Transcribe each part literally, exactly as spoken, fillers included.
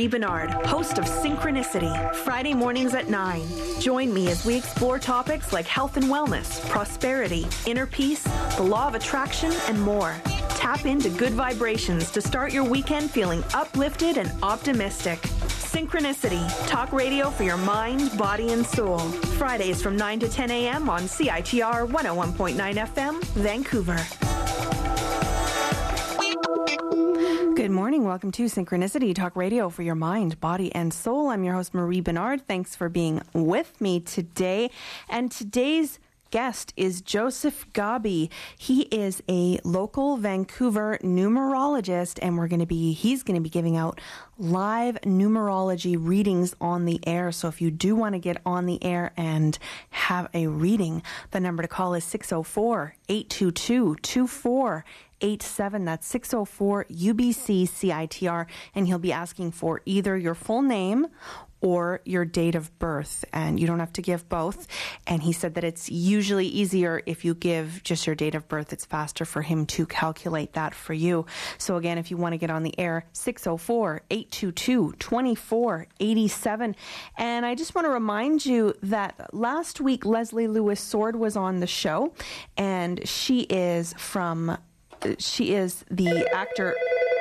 Marie Bernard, host of Synchronicity, Friday mornings at nine. Join me as we explore topics like health and wellness, prosperity, inner peace, the law of attraction, and more. Tap into good vibrations to start your weekend feeling uplifted and optimistic. Synchronicity, talk radio for your mind, body, and soul. Fridays from nine to ten a.m. on C I T R one oh one point nine F M, Vancouver. Good morning. Welcome to Synchronicity, talk radio for your mind, body, and soul. I'm your host, Marie Bernard. Thanks for being with me today. And today's guest is Joseph Gabi. He is a local Vancouver numerologist, and we're going to be he's going to be giving out live numerology readings on the air. So if you do want to get on the air and have a reading, the number to call is six oh four, eight two two, two four eight seven. That's six oh four U B C C I T R, and he'll be asking for either your full name or your date of birth, and you don't have to give both. And he said that it's usually easier if you give just your date of birth. It's faster for him to calculate that for you. So again, if you want to get on the air, six oh four, eight two two, two four eight seven. And I just want to remind you that last week Leslie Lewis Sword was on the show, and she is from she is the actor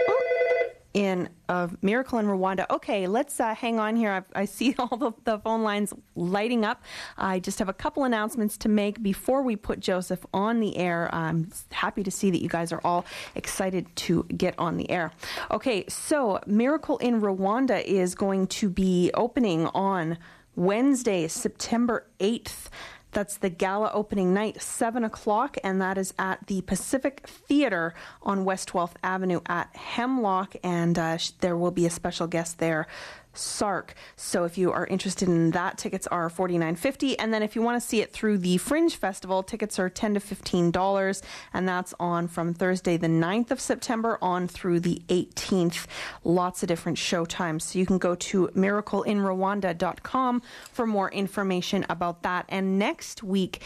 in uh, Miracle in Rwanda. Okay, let's uh, hang on here. I've, I see all the, the phone lines lighting up. I just have a couple announcements to make before we put Joseph on the air. I'm happy to see that you guys are all excited to get on the air. Okay, so Miracle in Rwanda is going to be opening on Wednesday, September eighth. That's the gala opening night, seven o'clock, and that is at the Pacific Theater on West twelfth Avenue at Hemlock, and uh, there will be a special guest there, Sark. So if you are interested in that, tickets are forty-nine fifty, and then if you want to see it through the Fringe Festival, tickets are ten to fifteen dollars, and that's on from Thursday the ninth of September on through the eighteenth. Lots of different show times. So you can go to miracle in rwanda dot com for more information about that. And next week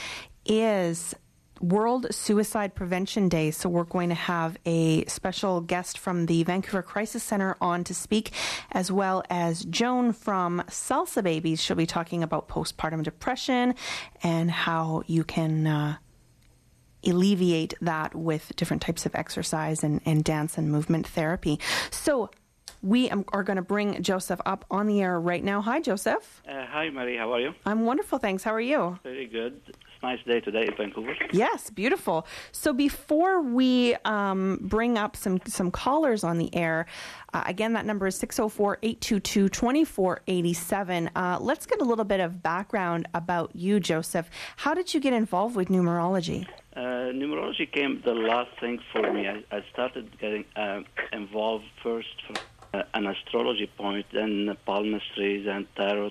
is World Suicide Prevention Day, so we're going to have a special guest from the Vancouver Crisis Center on to speak, as well as Joan from Salsa Babies. She'll be talking about postpartum depression and how you can uh, alleviate that with different types of exercise and, and dance and movement therapy. So we are going to bring Joseph up on the air right now. Hi, Joseph. Uh, hi, Marie. How are you? I'm wonderful, thanks. How are you? Very good. Nice day today in Vancouver. Yes, beautiful. So before we um, bring up some, some callers on the air, uh, again, that number is six oh four, eight two two, two four eight seven. Uh, let's get a little bit of background about you, Joseph. How did you get involved with numerology? Uh, numerology came the last thing for me. I, I started getting uh, involved first from uh, an astrology point, then palmistries and tarot.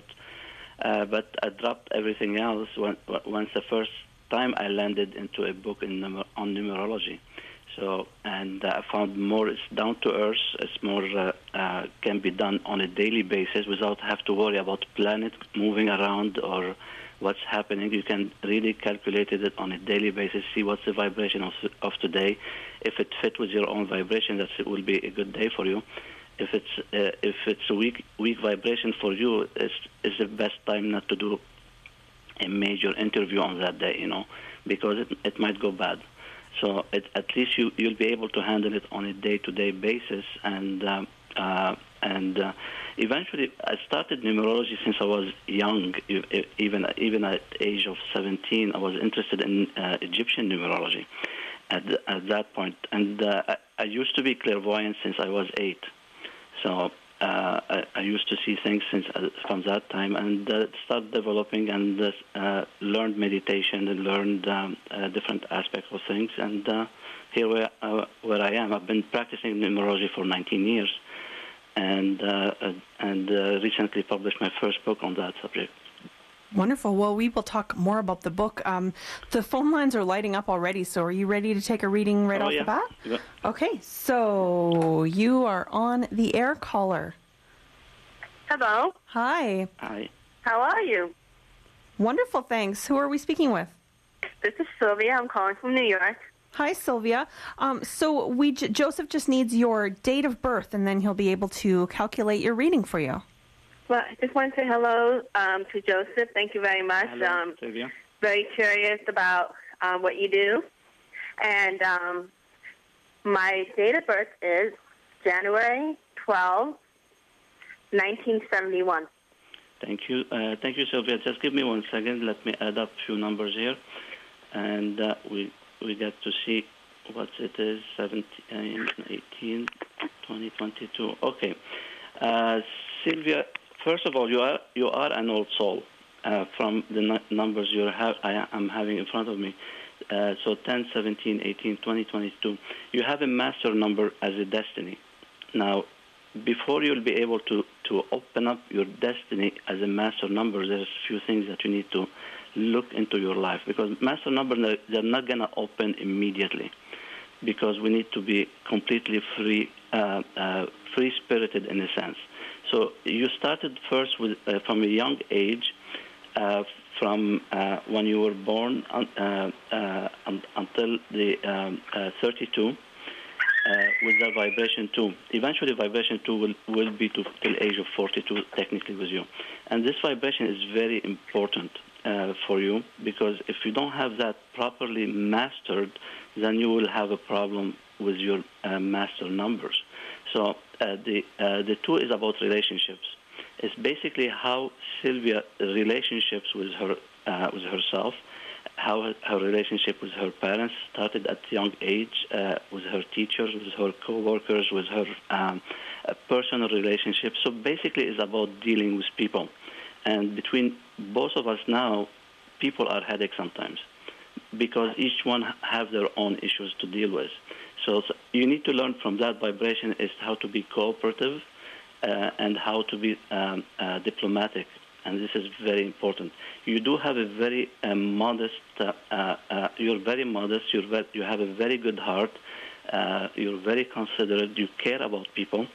Uh, but I dropped everything else when, once the first time I landed into a book in numer- on numerology. So, and uh, I found more, it's down to earth, it's more, uh, uh, can be done on a daily basis without have to worry about planet moving around or what's happening. You can really calculate it on a daily basis, see what's the vibration of, of today. If it fits with your own vibration, that it will be a good day for you. If it's uh, if it's a weak weak vibration for you, it's, it's the best time not to do a major interview on that day, you know, because it it might go bad. So it, at least you you'll be able to handle it on a day-to-day basis, and um, uh, and uh, eventually I started numerology since I was young. Even even at the age of seventeen, I was interested in uh, Egyptian numerology at the, at that point, and uh, I, I used to be clairvoyant since I was eight. So uh, I, I used to see things since uh, from that time, and uh, started developing and uh, learned meditation and learned um, uh, different aspects of things. And uh, here where, uh, where I am, I've been practicing numerology for nineteen years, and uh, uh, and uh, recently published my first book on that subject. Wonderful. Well, we will talk more about the book. Um, the phone lines are lighting up already, so are you ready to take a reading right oh, off yeah. the bat? Yeah. Okay, so you are on the air, caller. Hello. Hi. Hi. How are you? Wonderful, thanks. Who are we speaking with? This is Sylvia. I'm calling from New York. Hi, Sylvia. Um, so we j- Joseph just needs your date of birth, and then he'll be able to calculate your reading for you. Well, I just want to say hello um, to Joseph. Thank you very much. Hello, um, Sylvia. Very curious about um, what you do. And um, my date of birth is January twelfth, nineteen seventy-one. Thank you. Uh, thank you, Sylvia. Just give me one second. Let me add up a few numbers here. And uh, we we get to see what it is, seventeen, eighteen, twenty, twenty-two. Okay. Uh, Sylvia, first of all, you are you are an old soul uh, from the n- numbers you have. I am having in front of me. Uh, so ten, seventeen, eighteen, twenty, twenty-two. You have a master number as a destiny. Now, before you'll be able to, to open up your destiny as a master number, there's a few things that you need to look into your life, because master numbers, they're not going to open immediately, because we need to be completely free, uh, uh, free-spirited in a sense. So you started first with uh, from a young age, uh, from uh, when you were born un, uh, uh, un, until the um, uh, thirty-two. Uh, with the vibration two. Eventually, vibration two will, will be to till age of forty-two, technically, with you. And this vibration is very important uh, for you, because if you don't have that properly mastered, then you will have a problem with your uh, master numbers. So uh, the uh, the two is about relationships. It's basically how Sylvia relationships with her uh, with herself, how her relationship with her parents started at a young age, uh, with her teachers, with her co-workers, with her um, uh, personal relationships. So basically it's about dealing with people. And between both of us now, people are headaches sometimes, because each one have their own issues to deal with. So, so you need to learn from that vibration is how to be cooperative uh, and how to be um, uh, diplomatic. And this is very important. You do have a very uh, modest, uh, uh, you're very modest, you're very, you have a very good heart, uh, you're very considerate, you care about people,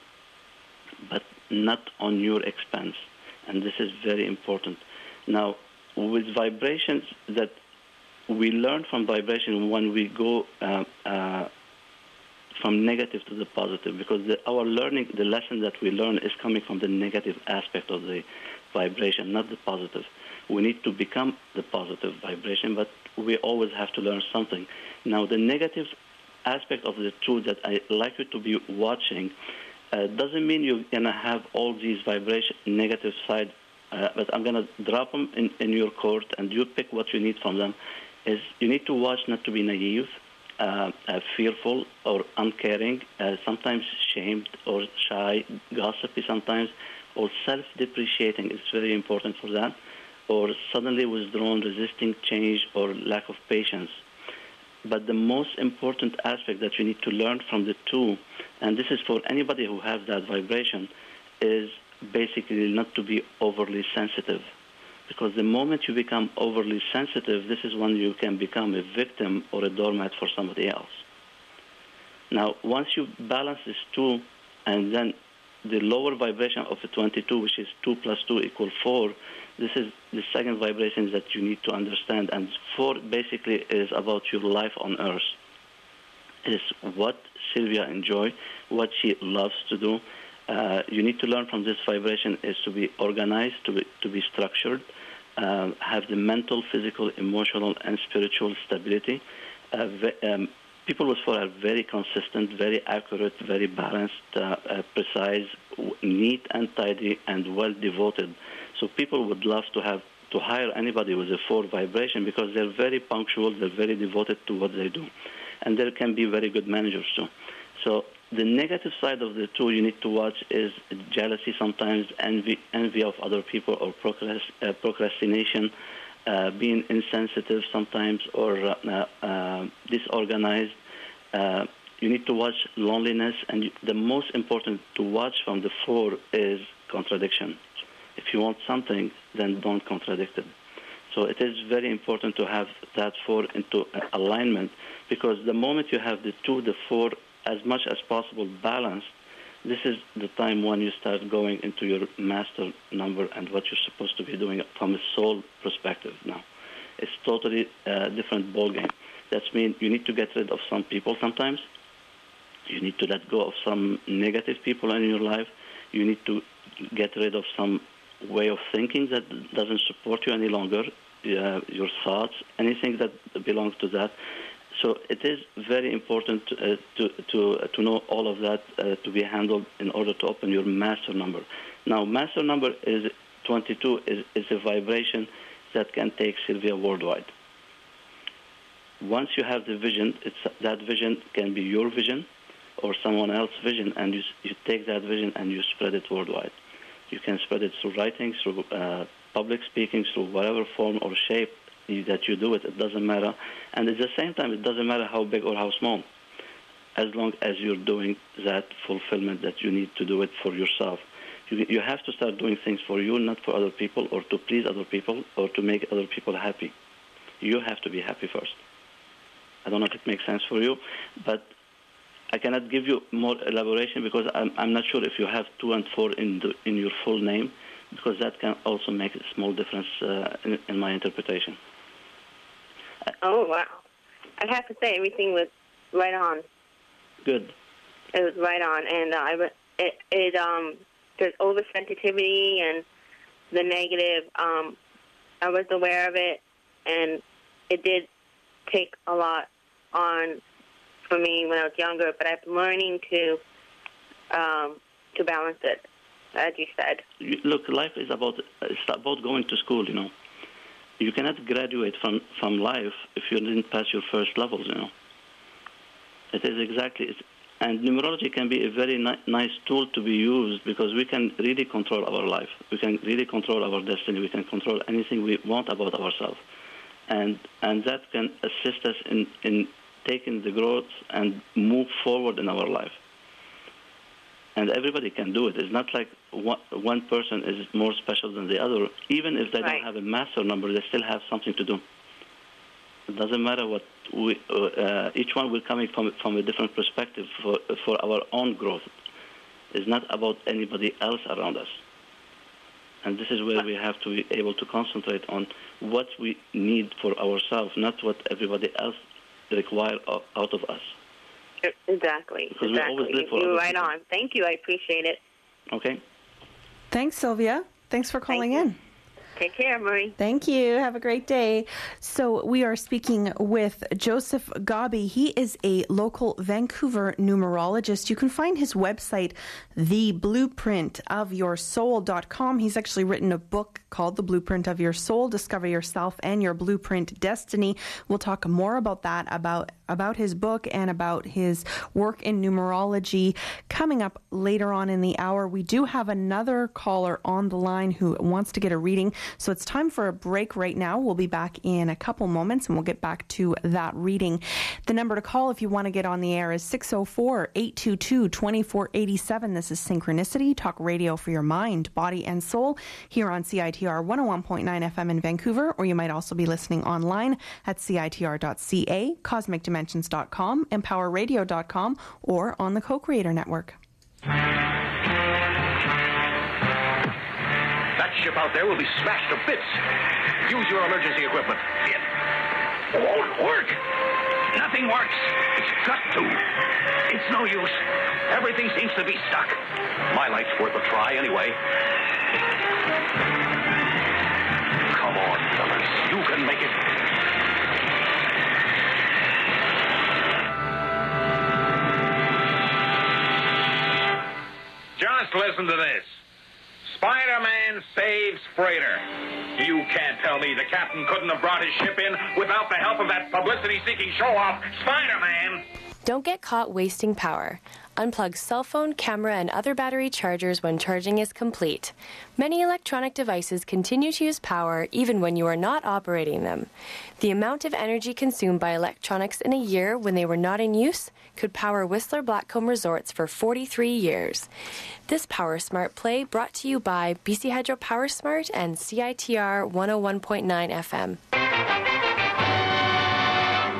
but not on your expense. And this is very important. Now, with vibrations, that we learn from vibration when we go uh, uh, from negative to the positive, because the, our learning, the lesson that we learn is coming from the negative aspect of the vibration, not the positive. We need to become the positive vibration, but we always have to learn something. Now, the negative aspect of the two that I like you to be watching uh, doesn't mean you're going to have all these vibration negative side, uh, but I'm going to drop them in, in your court, and you pick what you need from them. Is you need to watch not to be naive, uh, uh, fearful, or uncaring, uh, sometimes shamed or shy, gossipy sometimes, or self-depreciating is very important for that, or suddenly withdrawn, resisting change, or lack of patience. But the most important aspect that you need to learn from the two, and this is for anybody who has that vibration, is basically not to be overly sensitive. Because the moment you become overly sensitive, this is when you can become a victim or a doormat for somebody else. Now, once you balance these two, and then the lower vibration of a twenty-two, which is two plus two equal four, this is the second vibration that you need to understand. And four basically is about your life on earth. It's what Sylvia enjoys, what she loves to do. Uh, you need to learn from this vibration is to be organized, to be, to be structured, uh, have the mental, physical, emotional, and spiritual stability. Uh, um, People with four are very consistent, very accurate, very balanced, uh, uh, precise, neat and tidy, and well devoted. So people would love to have to hire anybody with a four vibration, because they're very punctual, they're very devoted to what they do, and they can be very good managers too. So the negative side of the two you need to watch is jealousy, sometimes envy, envy of other people, or procrast- uh, procrastination. Uh, being insensitive sometimes, or uh, uh, disorganized. Uh, you need to watch loneliness, and you, the most important to watch from the four is contradiction. If you want something, then don't contradict it. So it is very important to have that four into alignment, because the moment you have the two, the four, as much as possible balanced, this is the time when you start going into your master number and what you're supposed to be doing from a soul perspective now. It's totally a different ballgame. That means you need to get rid of some people sometimes. You need to let go of some negative people in your life. You need to get rid of some way of thinking that doesn't support you any longer, uh, your thoughts, anything that belongs to that. So it is very important uh, to to uh, to know all of that uh, to be handled in order to open your master number. Now, master number is twenty-two is, is a vibration that can take Sylvia worldwide. Once you have the vision, it's, that vision can be your vision or someone else's vision, and you, you take that vision and you spread it worldwide. You can spread it through writing, through uh, public speaking, through whatever form or shape that you do it. It doesn't matter. And at the same time, it doesn't matter how big or how small, as long as you're doing that fulfillment that you need to do it for yourself. You, you have to start doing things for you, not for other people, or to please other people, or to make other people happy. You have to be happy first. I don't know if it makes sense for you, but I cannot give you more elaboration because I'm, I'm not sure if you have two and four in the, in your full name, because that can also make a small difference uh, in, in my interpretation. Oh, wow. I'd have to say everything was right on. Good. It was right on. And uh, I, it, it, um, there's oversensitivity and the negative. Um, I was aware of it, and it did take a lot on for me when I was younger, but I'm learning to um, to balance it, as you said. Look, life is about it's about going to school, you know. You cannot graduate from, from life if you didn't pass your first levels, you know. It is exactly, it's, and numerology can be a very ni- nice tool to be used because we can really control our life. We can really control our destiny. We can control anything we want about ourselves. And and that can assist us in, in taking the growth and move forward in our life. And everybody can do it. It's not like one, one person is more special than the other. Even if they right. don't have a master number, they still have something to do. It doesn't matter what we, uh, each one will come from, from a different perspective for, for our own growth. It's not about anybody else around us. And this is where we have to be able to concentrate on what we need for ourselves, not what everybody else requires out of us. Exactly. Because exactly. we always live for You're other right people. on. Thank you. I appreciate it. Okay. Thanks, Sylvia. Thanks for calling Thank in. Take care, Marie. Thank you. Have a great day. So we are speaking with Joseph Gabi. He is a local Vancouver numerologist. You can find his website, the blueprint of your soul dot com. He's actually written a book called The Blueprint of Your Soul, Discover Yourself and Your Blueprint Destiny. We'll talk more about that, about, about his book and about his work in numerology coming up later on in the hour. We do have another caller on the line who wants to get a reading. So it's time for a break right now. We'll be back in a couple moments and we'll get back to that reading. The number to call if you want to get on the air is six oh four, eight two two, two four eight seven. This is Synchronicity, talk radio for your mind, body, and soul here on C I T R one oh one point nine F M in Vancouver, or you might also be listening online at C I T R dot C A, cosmic dimensions dot com, empower radio dot com, or on the Co-Creator Network. That ship out there will be smashed to bits. Use your emergency equipment. It won't work. Nothing works. It's got to. It's no use. Everything seems to be stuck. My life's worth a try anyway. Come on, fellas. You can make it. Just listen to this. Spider-Man saves freighter. You can't tell me the captain couldn't have brought his ship in without the help of that publicity-seeking show-off, Spider-Man. Don't get caught wasting power. Unplug cell phone, camera, and other battery chargers when charging is complete. Many electronic devices continue to use power even when you are not operating them. The amount of energy consumed by electronics in a year when they were not in use could power Whistler Blackcomb Resorts for forty-three years. This Power Smart play brought to you by B C Hydro Power Smart and C I T R one oh one point nine F M.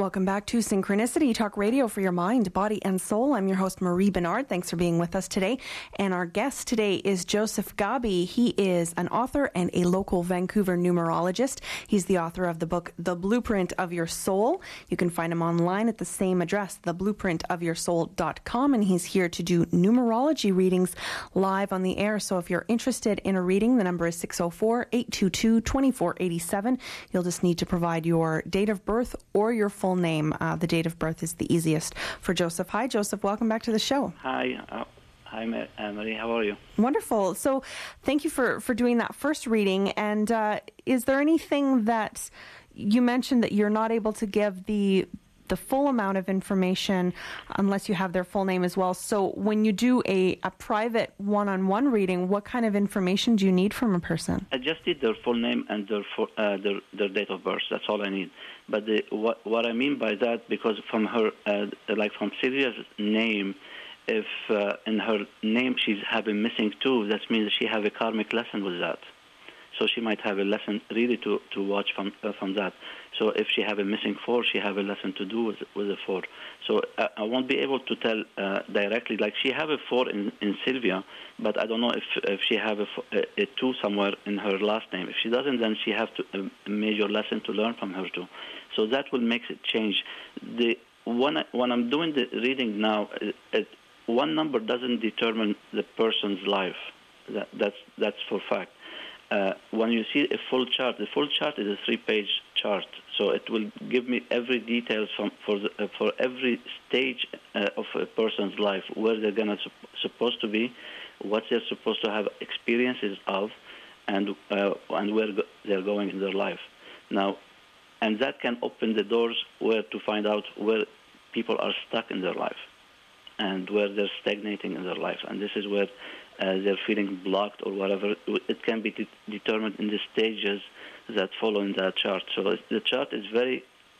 Welcome back to Synchronicity Talk Radio for your mind, body, and soul. I'm your host, Marie Bernard. Thanks for being with us today. And our guest today is Joseph Gabi. He is an author and a local Vancouver numerologist. He's the author of the book, The Blueprint of Your Soul. You can find him online at the same address, the blueprint of your soul dot com. And he's here to do numerology readings live on the air. So if you're interested in a reading, the number is six oh four, eight two two, two four eight seven. You'll just need to provide your date of birth or your full name. Uh, the date of birth is the easiest for Joseph. Hi, Joseph. Welcome back to the show. Hi. Uh, hi, Marie. How are you? Wonderful. So thank you for, for doing that first reading. And uh, is there anything that you mentioned that you're not able to give the the full amount of information unless you have their full name as well? So when you do a, a private one-on-one reading, what kind of information do you need from a person? I just need their full name and their full, uh, their, their date of birth. That's all I need. But the, what, what I mean by that, because from her, uh, like from Sylvia's name, if uh, in her name she's having missing two, that means she have a karmic lesson with that. So she might have a lesson really to, to watch from uh, from that. So if she have a missing four, she have a lesson to do with with the four. So uh, I won't be able to tell uh, directly. Like she have a four in, in Sylvia, but I don't know if, if she have a, a, a two somewhere in her last name. If she doesn't, then she have to, a, a major lesson to learn from her too. So that will make it change. The when I, when I'm doing the reading now, it, it, one number doesn't determine the person's life. That, that's that's for fact. Uh, when you see a full chart, the full chart is a three-page chart, so it will give me every details from for the, uh, for every stage uh, of a person's life, where they're gonna sup- supposed to be, what they're supposed to have experiences of, and uh, and where go- they're going in their life. Now, and that can open the doors where to find out where people are stuck in their life, and where they're stagnating in their life, and this is where Uh, they're feeling blocked or whatever. It can be de- determined in the stages that follow in that chart. So the chart is very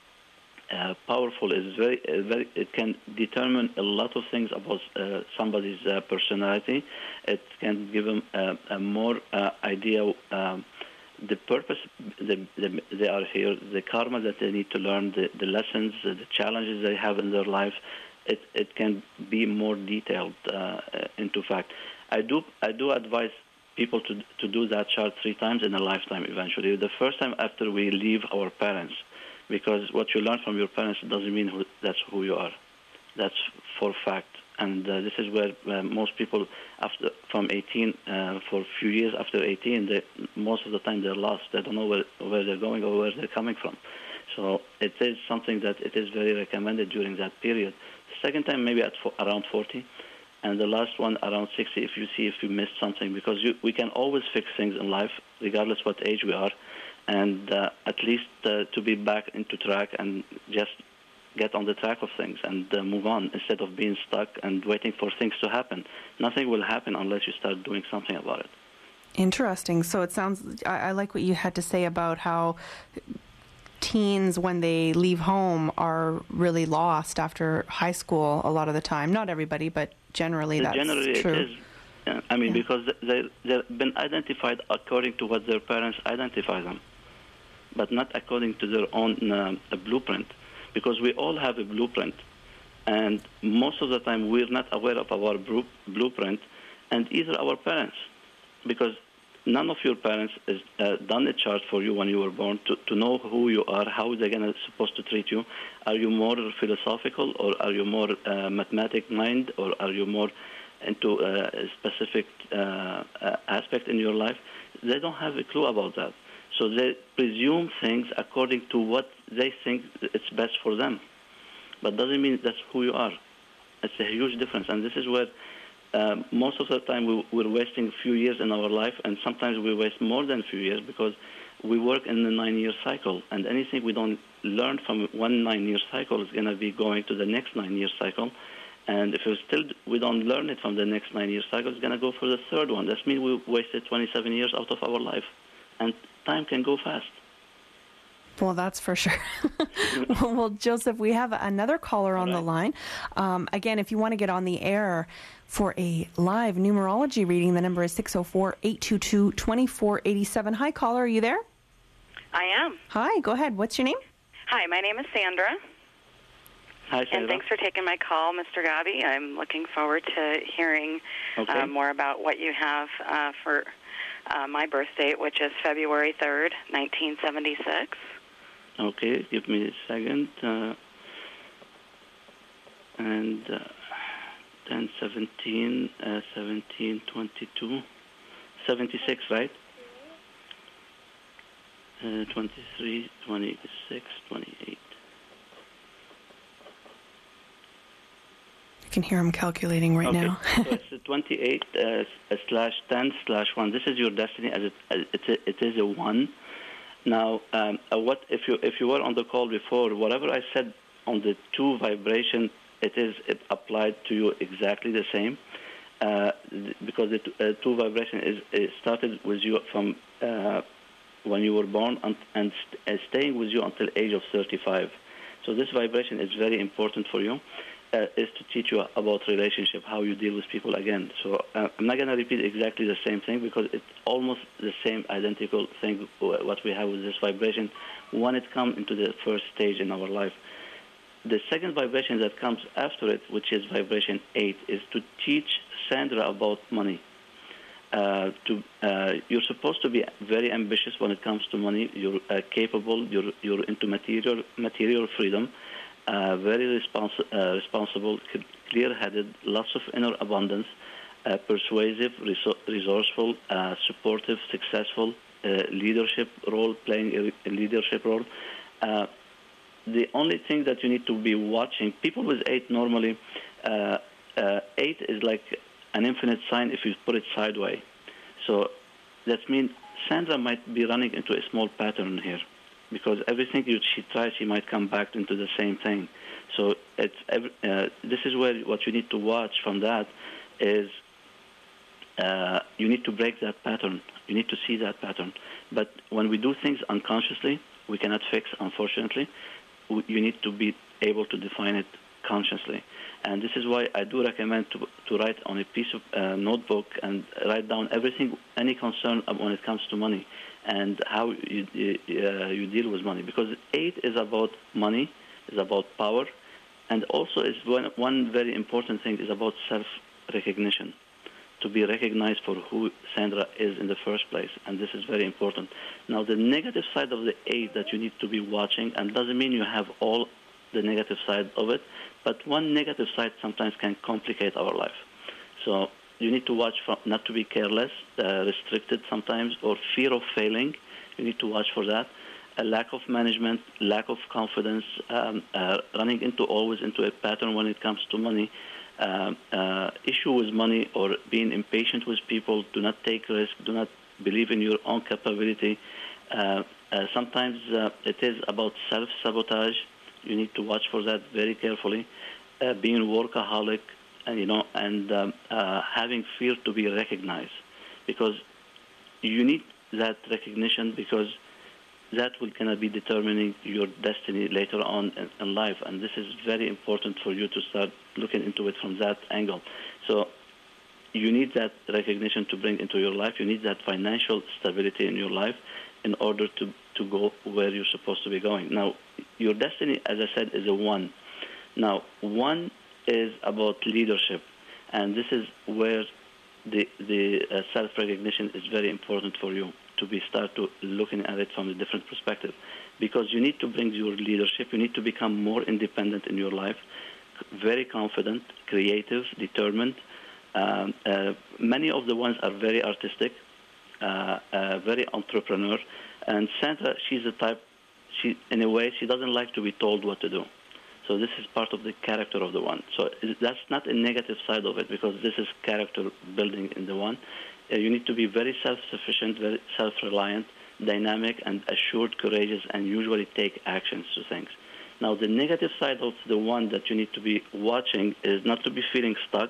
uh, powerful. It's very, uh, very. It can determine a lot of things about uh, somebody's uh, personality. It can give them uh, a more uh, idea um, the purpose the, the, they are here, the karma that they need to learn, the, the lessons, the challenges they have in their life. It it can be more detailed uh, into fact. I do I do advise people to to do that chart three times in a lifetime eventually. The first time after we leave our parents, because what you learn from your parents doesn't mean who, that's who you are. That's for fact. And uh, this is where uh, most people, after from eighteen, uh, for a few years after eighteen, they, most of the time they're lost. They don't know where, where they're going or where they're coming from. So it is something that it is very recommended during that period. The second time maybe at fo- around forty. And the last one around sixty, if you see if you missed something, because you, we can always fix things in life, regardless what age we are, and uh, at least uh, to be back into track and just get on the track of things and uh, move on instead of being stuck and waiting for things to happen. Nothing will happen unless you start doing something about it. Interesting. So it sounds, I, I like what you had to say about how teens, when they leave home, are really lost after high school a lot of the time. Not everybody, but generally that's generally true. It is. I mean, yeah. Because they, they've been identified according to what their parents identify them, but not according to their own uh, blueprint, because we all have a blueprint, and most of the time we're not aware of our blueprint, and either our parents, because none of your parents has uh, done a chart for you when you were born to, to know who you are, how they're gonna supposed to treat you. Are you more philosophical, or are you more uh, mathematic mind, or are you more into uh, a specific uh, uh, aspect in your life? They don't have a clue about that. So they presume things according to what they think it's best for them. But doesn't mean that's who you are. It's a huge difference, and this is where Um, most of the time we, we're wasting a few years in our life, and sometimes we waste more than a few years because we work in a nine-year cycle, and anything we don't learn from one nine-year cycle is going to be going to the next nine-year cycle, and if we still we don't learn it from the next nine-year cycle, it's going to go for the third one. That means we wasted twenty-seven years out of our life, and time can go fast. Well, that's for sure. Well, Joseph, we have another caller on right. the line. Um, again, if you want to get on the air for a live numerology reading, the number is six oh four, eight two two, two four eight seven. Hi, caller. Are you there? I am. Hi. Go ahead. What's your name? Hi. My name is Sandra. Hi, Sarah. And thanks for taking my call, Mister Gabi. I'm looking forward to hearing okay. uh, more about what you have uh, for uh, my birth date, which is February third, nineteen seventy-six. Okay, give me a second. Uh, and uh, ten, seventeen, uh, seventeen, twenty-two, seventy-six, right? Uh, twenty-three, twenty-six, twenty-eight. I can hear him calculating right okay. now. So it's twenty-eight uh, slash ten slash one. This is your destiny. As it, as it, it is a one. Now, um, uh, what if you if you were on the call before? Whatever I said on the two vibration, it is it applied to you exactly the same, uh, because the t- uh, two vibration is it started with you from uh, when you were born and, and st- uh, staying with you until age of thirty-five. So this vibration is very important for you. Uh, is to teach you about relationship, how you deal with people again. So uh, I'm not going to repeat exactly the same thing because it's almost the same identical thing what we have with this vibration when it comes into the first stage in our life. The second vibration that comes after it, which is vibration eight, is to teach Sandra about money. Uh, to uh, you're supposed to be very ambitious when it comes to money. You're uh, capable. You're you're into material material freedom. Uh, very respons- uh, responsible, clear-headed, lots of inner abundance, uh, persuasive, resor- resourceful, uh, supportive, successful, uh, leadership role, playing a leadership role. Uh, the only thing that you need to be watching, people with eight normally, uh, uh, eight is like an infinite sign if you put it sideways. So that means Sandra might be running into a small pattern here, because everything you, she tries, she might come back into the same thing. So it's every, uh, this is where what you need to watch from that is uh, you need to break that pattern. You need to see that pattern. But when we do things unconsciously, we cannot fix, unfortunately. We, you need to be able to define it consciously. And this is why I do recommend to, to write on a piece of uh, notebook and write down everything, any concern when it comes to money, and how you, uh, you deal with money. Because eight is about money, is about power, and also is one, one very important thing is about self-recognition, to be recognized for who Sandra is in the first place, and this is very important. Now, the negative side of the eight that you need to be watching, and doesn't mean you have all the negative side of it, but one negative side sometimes can complicate our life. So you need to watch for not to be careless, uh, restricted sometimes, or fear of failing. You need to watch for that. A lack of management, lack of confidence, um, uh, running into always into a pattern when it comes to money, uh, uh, issue with money, or being impatient with people. Do not take risks. Do not believe in your own capability. Uh, uh, sometimes uh, it is about self-sabotage. You need to watch for that very carefully. Uh, being workaholic, and you know, and um, uh, having fear to be recognized, because you need that recognition, because that will kind of be determining your destiny later on in, in life, and this is very important for you to start looking into it from that angle. So you need that recognition to bring into your life. You need that financial stability in your life in order to, to go where you're supposed to be going. Now, your destiny, as I said, is a one. Now, one is about leadership, and this is where the the uh, self-recognition is very important for you to be start to looking at it from a different perspective, because you need to bring your leadership. You need to become more independent in your life, very confident, creative, determined. Um, uh, many of the ones are very artistic, uh, uh, very entrepreneur, and Sandra, she's the type. She, in a way, she doesn't like to be told what to do. So this is part of the character of the one. So that's not a negative side of it, because this is character building in the one. Uh, you need to be very self-sufficient, very self-reliant, dynamic, and assured, courageous, and usually take actions to things. Now, the negative side of the one that you need to be watching is not to be feeling stuck.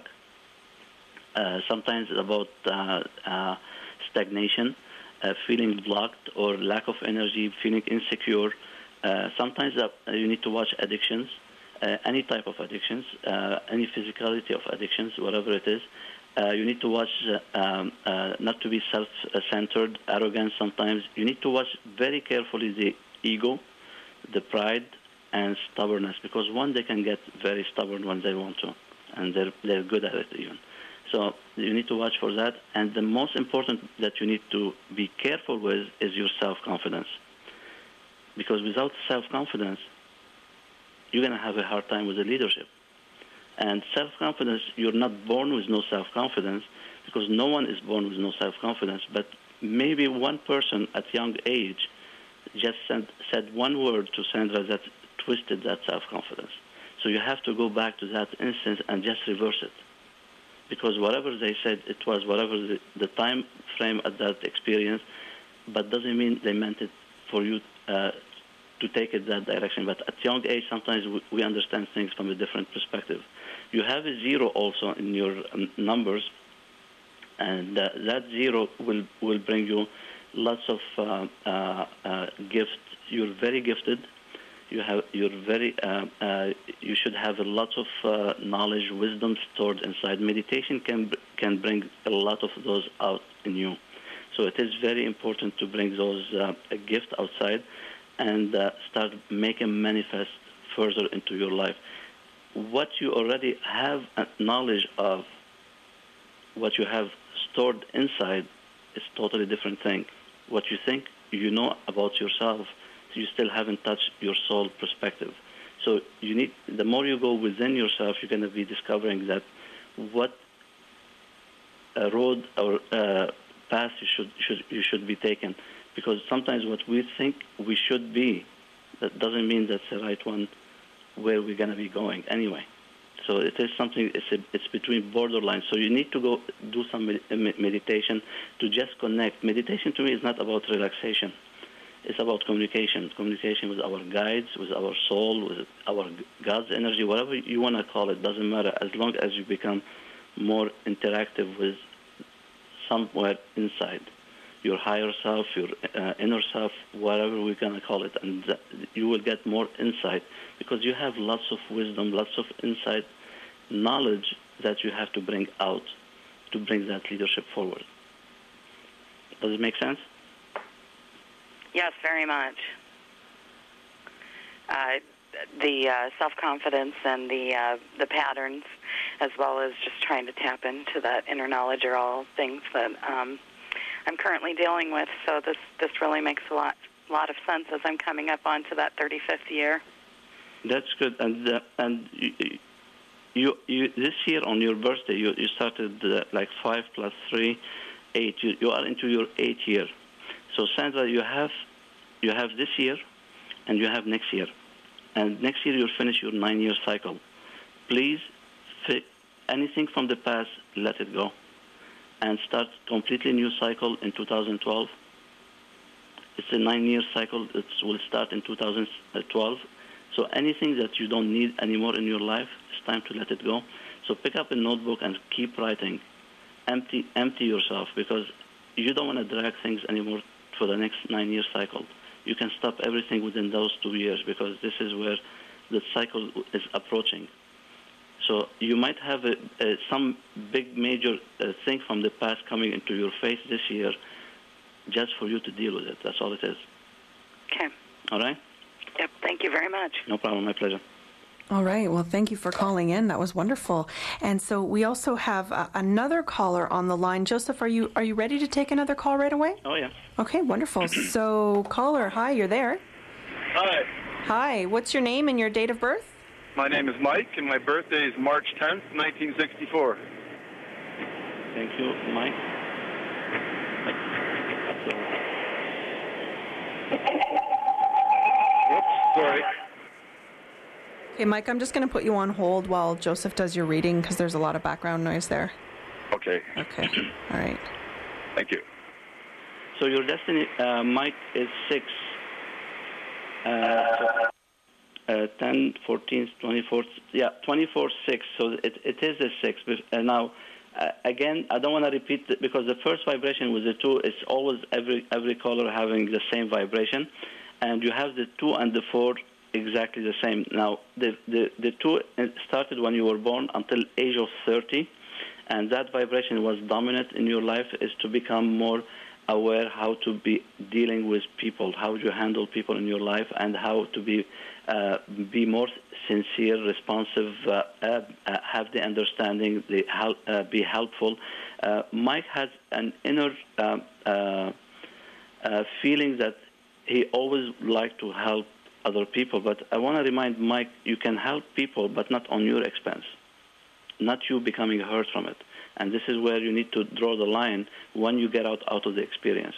Uh, sometimes it's about uh, uh, stagnation, uh, feeling blocked, or lack of energy, feeling insecure. Uh, sometimes uh, you need to watch addictions, uh, any type of addictions, uh, any physicality of addictions, whatever it is. Uh, you need to watch uh, um, uh, not to be self-centered, arrogant sometimes. You need to watch very carefully the ego, the pride, and stubbornness, because one, they can get very stubborn when they want to, and they're, they're good at it even. So you need to watch for that. And the most important that you need to be careful with is your self-confidence. Because without self-confidence, you're going to have a hard time with the leadership. And self-confidence, you're not born with no self-confidence, because no one is born with no self-confidence. But maybe one person at young age just sent, said one word to Sandra that twisted that self-confidence. So you have to go back to that instance and just reverse it. Because whatever they said, it was whatever the, the time frame at that experience, but doesn't mean they meant it for you uh, to take it that direction. But at young age, sometimes we, we understand things from a different perspective. You have a zero also in your um, numbers, and uh, that zero will, will bring you lots of uh, uh, uh, gifts. You're very gifted. You have, you're very, uh, uh, you should have a lot of uh, knowledge, wisdom stored inside. Meditation can can bring a lot of those out in you. So it is very important to bring those uh, gifts outside and uh, start making manifest further into your life. What you already have knowledge of, what you have stored inside, is totally different thing. What you think you know about yourself, you still haven't touched your soul perspective. So you need, the more you go within yourself, you're going to be discovering that what a road or uh, path you should, should you should be taking. Because sometimes what we think we should be, that doesn't mean that's the right one where we're going to be going anyway. So it is something, it's, a, it's between borderlines. So you need to go do some med- meditation to just connect. Meditation to me is not about relaxation. It's about communication, communication with our guides, with our soul, with our God's energy, whatever you want to call it, doesn't matter, as long as you become more interactive with somewhere inside, your higher self, your uh, inner self, whatever we're going to call it, and th- you will get more insight, because you have lots of wisdom, lots of insight, knowledge that you have to bring out to bring that leadership forward. Does it make sense? Yes, very much. Uh, the uh, self-confidence and the uh, the patterns, as well as just trying to tap into that inner knowledge, are all things that um, I'm currently dealing with. So this, this really makes a lot lot of sense as I'm coming up onto that thirty-fifth year. That's good. And uh, and you, you, you this year on your birthday, you, you started uh, like five plus three, eight. You, you are into your eighth year. So Sandra, you have you have this year, and you have next year, and next year you'll finish your nine-year cycle. Please, fi- anything from the past, let it go, and start completely new cycle in two thousand twelve. It's a nine-year cycle. It will start in two thousand twelve. So anything that you don't need anymore in your life, it's time to let it go. So pick up a notebook and keep writing. Empty, empty yourself, because you don't want to drag things anymore for the next nine-year cycle. You can stop everything within those two years, because this is where the cycle is approaching. So you might have a, a, some big major uh, thing from the past coming into your face this year, just for you to deal with it. That's all it is. Okay. All right? Yep. Thank you very much. No problem. My pleasure. All right. Well, thank you for calling in. That was wonderful. And so we also have uh, another caller on the line. Joseph, are you are you ready to take another call right away? Oh, yeah. Okay, wonderful. So, caller, hi, you're there. Hi. Hi. What's your name and your date of birth? My name is Mike, and my birthday is March tenth, nineteen sixty-four. Thank you, Mike. Whoops, sorry. Okay, Mike, I'm just going to put you on hold while Joseph does your reading, because there's a lot of background noise there. Okay. Okay. All right. Thank you. So your destiny, uh, Mike, is six. Uh, so, uh, ten, fourteen, twenty-four, yeah, twenty-four, six. So it, it is a six. Uh, now, uh, again, I don't want to repeat it, because the first vibration with the two is always every every caller having the same vibration. And you have the two and the four exactly the same. Now, the, the, the two started when you were born until age of thirty, and that vibration was dominant in your life, is to become more aware how to be dealing with people, how you handle people in your life, and how to be uh, be more sincere, responsive, uh, uh, have the understanding, the help, uh, be helpful. Uh, Mike has an inner um, uh, uh, feeling that he always liked to help other people. But I want to remind Mike, you can help people, but not on your expense, not you becoming hurt from it. And this is where you need to draw the line when you get out, out of the experience.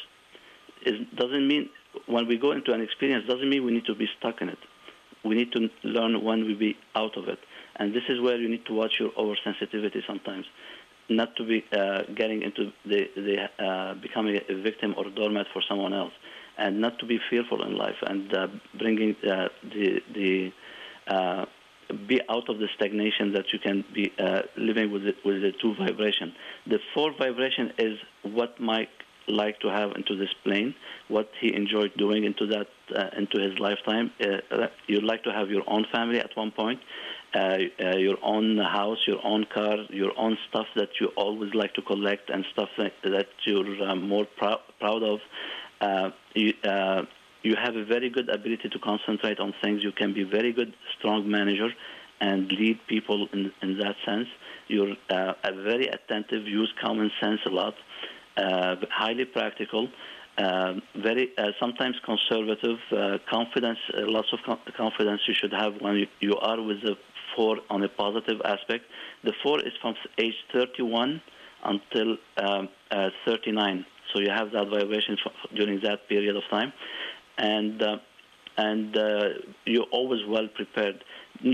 It doesn't mean, when we go into an experience, doesn't mean we need to be stuck in it. We need to learn when we be out of it. And this is where you need to watch your oversensitivity sometimes, not to be uh, getting into the, the uh, becoming a victim or a doormat for someone else, and not to be fearful in life, and uh, bringing uh, the, the uh, be out of the stagnation that you can be uh, living with the, with the two vibration. The four vibration is what Mike liked to have into this plane, what he enjoyed doing into that uh, into his lifetime. Uh, you'd like to have your own family at one point, uh, uh, your own house, your own car, your own stuff that you always like to collect, and stuff that, that you're uh, more prou- proud of. Uh, you, uh, You have a very good ability to concentrate on things. You can be very good, strong manager and lead people in, in that sense. You're uh, a very attentive, use common sense a lot, uh, highly practical, uh, very uh, sometimes conservative, uh, confidence, uh, lots of confidence you should have when you, you are with the four on a positive aspect. The four is from age thirty-one until um, uh, thirty-nine. So you have that vibration during that period of time. And uh, and uh, you're always well prepared.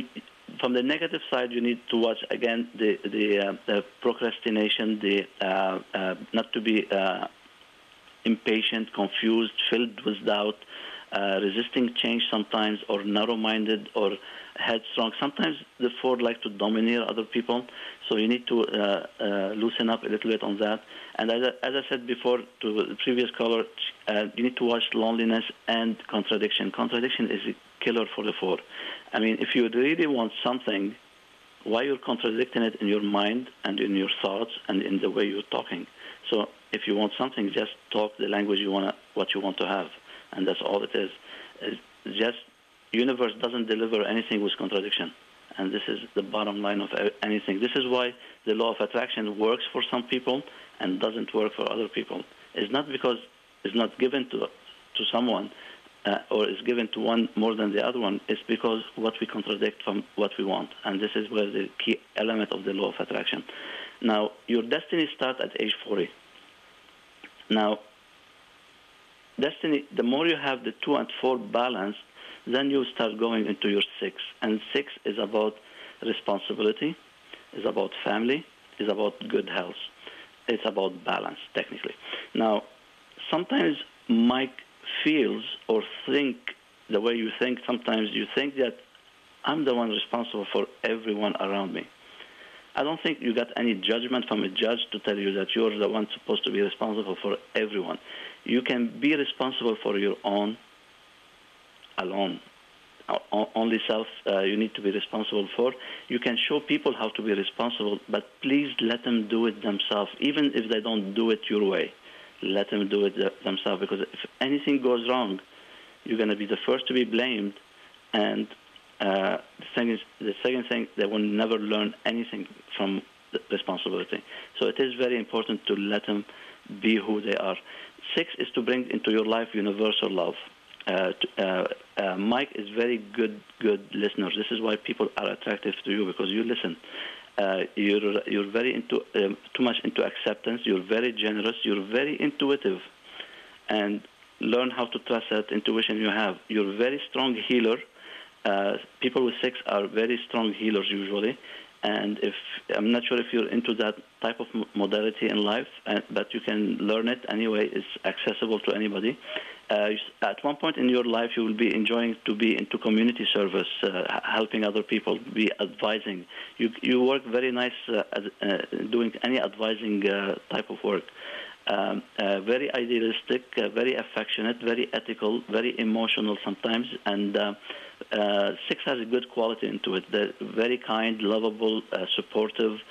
From the negative side, you need to watch again the the, uh, the procrastination, the uh, uh, not to be uh, impatient, confused, filled with doubt, uh, resisting change sometimes, or narrow-minded, or headstrong. Sometimes the four like to domineer other people, so you need to uh, uh, loosen up a little bit on that. And as I, as I said before to the previous caller, uh, you need to watch loneliness and contradiction. Contradiction is a killer for the four. I mean, if you really want something, why you're contradicting it in your mind and in your thoughts and in the way you're talking? So if you want something, just talk the language you want, what you want to have, and that's all it is. It's just universe doesn't deliver anything with contradiction, and this is the bottom line of anything. This is why the law of attraction works for some people and doesn't work for other people. It's not because it's not given to to someone uh, or is given to one more than the other one. It's because what we contradict from what we want, and this is where the key element of the law of attraction. Now, your destiny starts at age forty. Now, destiny, the more you have the two and four balanced, then you start going into your six. And six is about responsibility, is about family, is about good health. It's about balance, technically. Now, sometimes Mike feels or think the way you think. Sometimes you think that I'm the one responsible for everyone around me. I don't think you got any judgment from a judge to tell you that you're the one supposed to be responsible for everyone. You can be responsible for your own alone. Only self uh, you need to be responsible for. You can show people how to be responsible, but please let them do it themselves. Even if they don't do it your way, let them do it themselves, because if anything goes wrong, you're going to be the first to be blamed, and uh, the, thing is, the second thing, they will never learn anything from the responsibility. So it is very important to let them be who they are. Six is to bring into your life universal love. Uh, uh, uh, Mike is very good, good listener. This is why people are attractive to you, because you listen. Uh, you're you're very into um, too much into acceptance. You're very generous. You're very intuitive, and learn how to trust that intuition you have. You're a very strong healer. Uh, people with six are very strong healers usually, and if I'm not sure if you're into that type of modality in life, uh, but you can learn it anyway. It's accessible to anybody. Uh, at one point in your life, you will be enjoying to be into community service, uh, helping other people, be advising. You you work very nice uh, uh, doing any advising uh, type of work. Um, uh, very idealistic, uh, very affectionate, very ethical, very emotional sometimes, and uh, uh, six has a good quality into it. They're very kind, lovable, uh, supportive,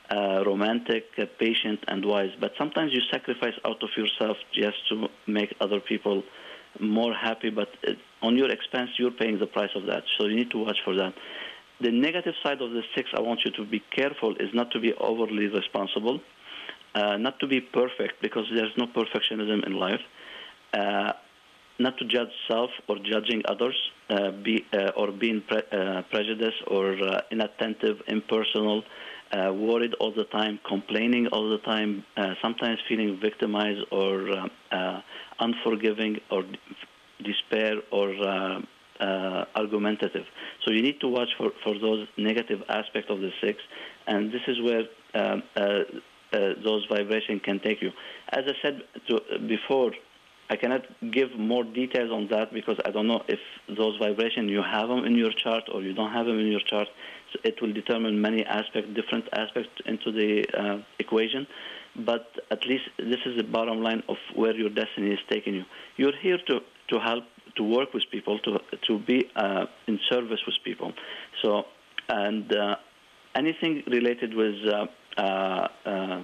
uh, romantic, uh, patient, and wise. But sometimes you sacrifice out of yourself just to make other people more happy, but it, on your expense, you're paying the price of that. So you need to watch for that. The negative side of the six, I want you to be careful, is not to be overly responsible, uh, not to be perfect, because there's no perfectionism in life, uh, not to judge self or judging others, uh, be uh, or being pre- uh, prejudiced or uh, inattentive, impersonal, uh, worried all the time, complaining all the time, uh, sometimes feeling victimized or uh, uh, unforgiving or despair or uh, uh, argumentative. So you need to watch for, for those negative aspects of the six, and this is where uh, uh, uh, those vibrations can take you. As I said to, before, I cannot give more details on that because I don't know if those vibrations, you have them in your chart or you don't have them in your chart. So it will determine many aspects, different aspects into the uh, equation. But at least this is the bottom line of where your destiny is taking you. You're here to, to help, to work with people, to to be uh, in service with people. So, and uh, anything related with uh, uh, uh,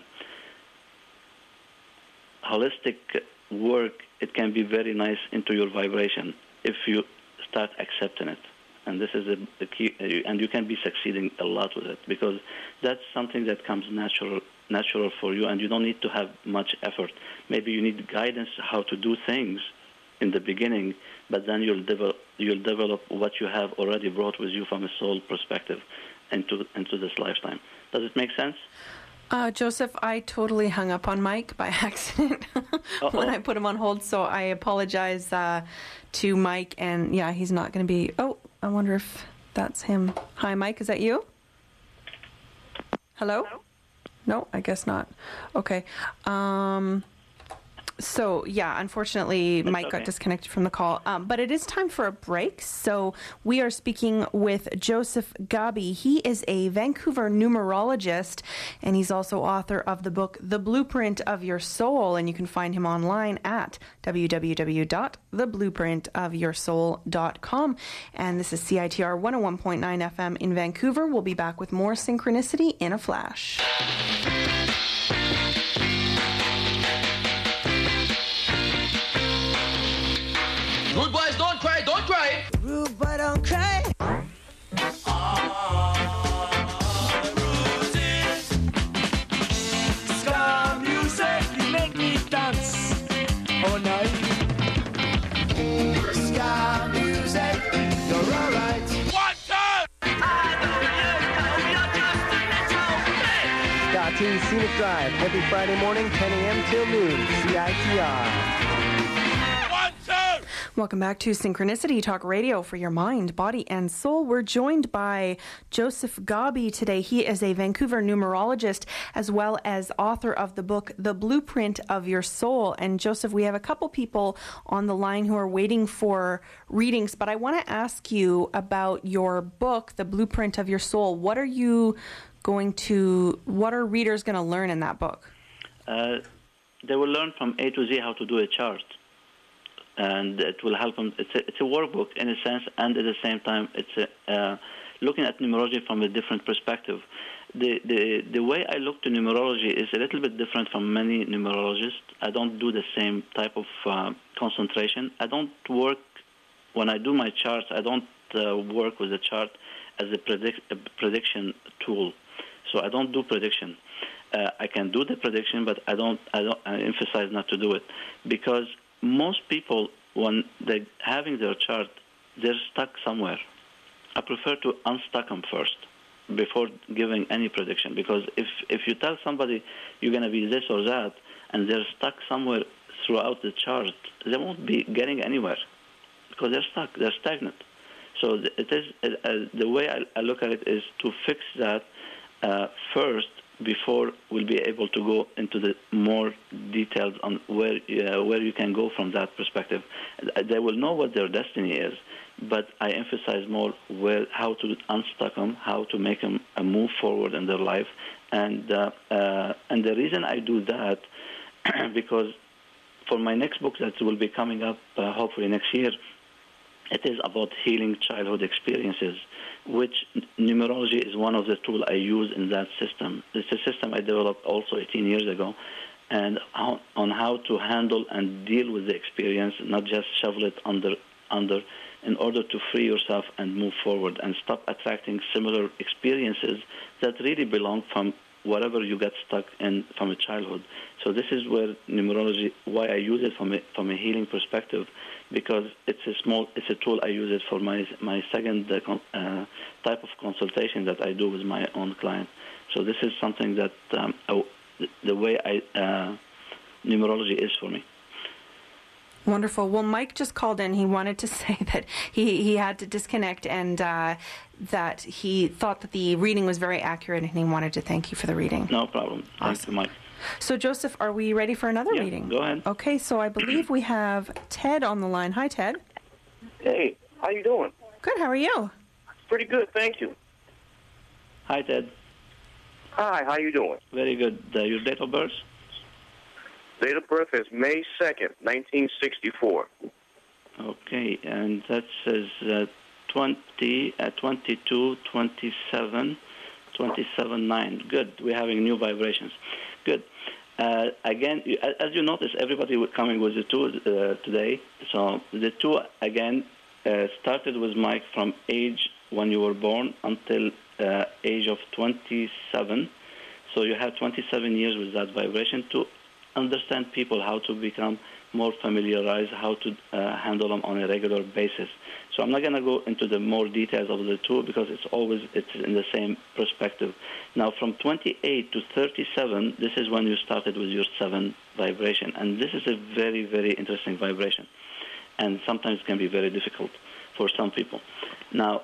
holistic work, it can be very nice into your vibration if you start accepting it. And this is the, the key, and you can be succeeding a lot with it because that's something that comes natural natural for you, and you don't need to have much effort. Maybe you need guidance how to do things in the beginning, but then you'll develop you'll develop what you have already brought with you from a soul perspective into into this lifetime. Does it make sense? Uh, Joseph, I totally hung up on Mike by accident when I put him on hold, so I apologize uh, to Mike. And yeah, he's not going to be. Oh, I wonder if that's him. Hi, Mike. Is that you? Hello? Hello? No, I guess not. Okay. Um, so, yeah, unfortunately, That's Mike okay. got disconnected from the call. Um, but it is time for a break. So we are speaking with Joseph Gabi. He is a Vancouver numerologist, and he's also author of the book, The Blueprint of Your Soul. And you can find him online at w w w dot the blueprint of your soul dot com. And this is C I T R one oh one point nine F M in Vancouver. We'll be back with more Synchronicity in a flash. Rude boys, don't cry, don't cry. Rude boy, don't cry. Ah, roses. Ska music, you make me dance all night. Ska music, you're alright. One, two. I know you know you're just a little bit. Ska T Scenic Drive every Friday morning, ten a.m. till noon. C I T R. Welcome back to Synchronicity Talk Radio for your mind, body, and soul. We're joined by Joseph Gabi today. He is a Vancouver numerologist as well as author of the book, The Blueprint of Your Soul. And Joseph, we have a couple people on the line who are waiting for readings, but I want to ask you about your book, The Blueprint of Your Soul. What are you going to, what are readers going to learn in that book? Uh, they will learn from A to Z how to do a chart. And it will help them. It's a, it's a workbook in a sense, and at the same time, it's a, uh, looking at numerology from a different perspective. The, the the way I look to numerology is a little bit different from many numerologists. I don't do the same type of uh, concentration. I don't work, when I do my charts, I don't uh, work with the chart as a, predict, a prediction tool. So I don't do prediction. Uh, I can do the prediction, but I don't. I don't. I emphasize not to do it because most people, when they're having their chart, they're stuck somewhere. I prefer to unstuck them first before giving any prediction, because if, if you tell somebody you're going to be this or that, and they're stuck somewhere throughout the chart, they won't be getting anywhere because they're stuck, they're stagnant. So it is uh, the way I, I look at it is to fix that uh, first, before we'll be able to go into the more details on where uh, where you can go from that perspective. They will know what their destiny is, but I emphasize more where how to unstuck them, how to make them uh, move forward in their life, and uh, uh, and the reason I do that because for my next book that will be coming up uh, hopefully next year, it is about healing childhood experiences, which numerology is one of the tools I use in that system. It's a system I developed also eighteen years ago, and how, on how to handle and deal with the experience, not just shovel it under, under, in order to free yourself and move forward and stop attracting similar experiences that really belong from whatever you got stuck in from a childhood. So this is where numerology, why I use it from a, from a healing perspective, because it's a small, it's a tool I use it for my my second uh, uh, type of consultation that I do with my own client. So this is something that um, oh, the way I uh, numerology is for me. Wonderful. Well, Mike just called in. He wanted to say that he, he had to disconnect and uh, that he thought that the reading was very accurate, and he wanted to thank you for the reading. No problem. Awesome. Thank you, Mike. So, Joseph, are we ready for another yeah, reading? Go ahead. Okay, so I believe we have Ted on the line. Hi, Ted. Hey, how you doing? Good. How are you? Pretty good, thank you. Hi, Ted. Hi, how you doing? Very good. Uh, your date of birth? Date of birth is May second, nineteen sixty-four. Okay, and that says uh, twenty, uh, twenty-two, twenty-seven, twenty-seven, nine. Good. We're having new vibrations. Good. Uh, again, as you notice, everybody was coming with the two uh, today. So the two, again, uh, started with Mike from age when you were born until uh, age of twenty-seven. So you have twenty-seven years with that vibration to understand people, how to become more familiarized, how to uh, handle them on a regular basis. So I'm not going to go into the more details of the two because it's always it's in the same perspective. Now, from twenty-eight to thirty-seven, this is when you started with your seven vibration, and this is a very, very interesting vibration, and sometimes can be very difficult for some people. Now,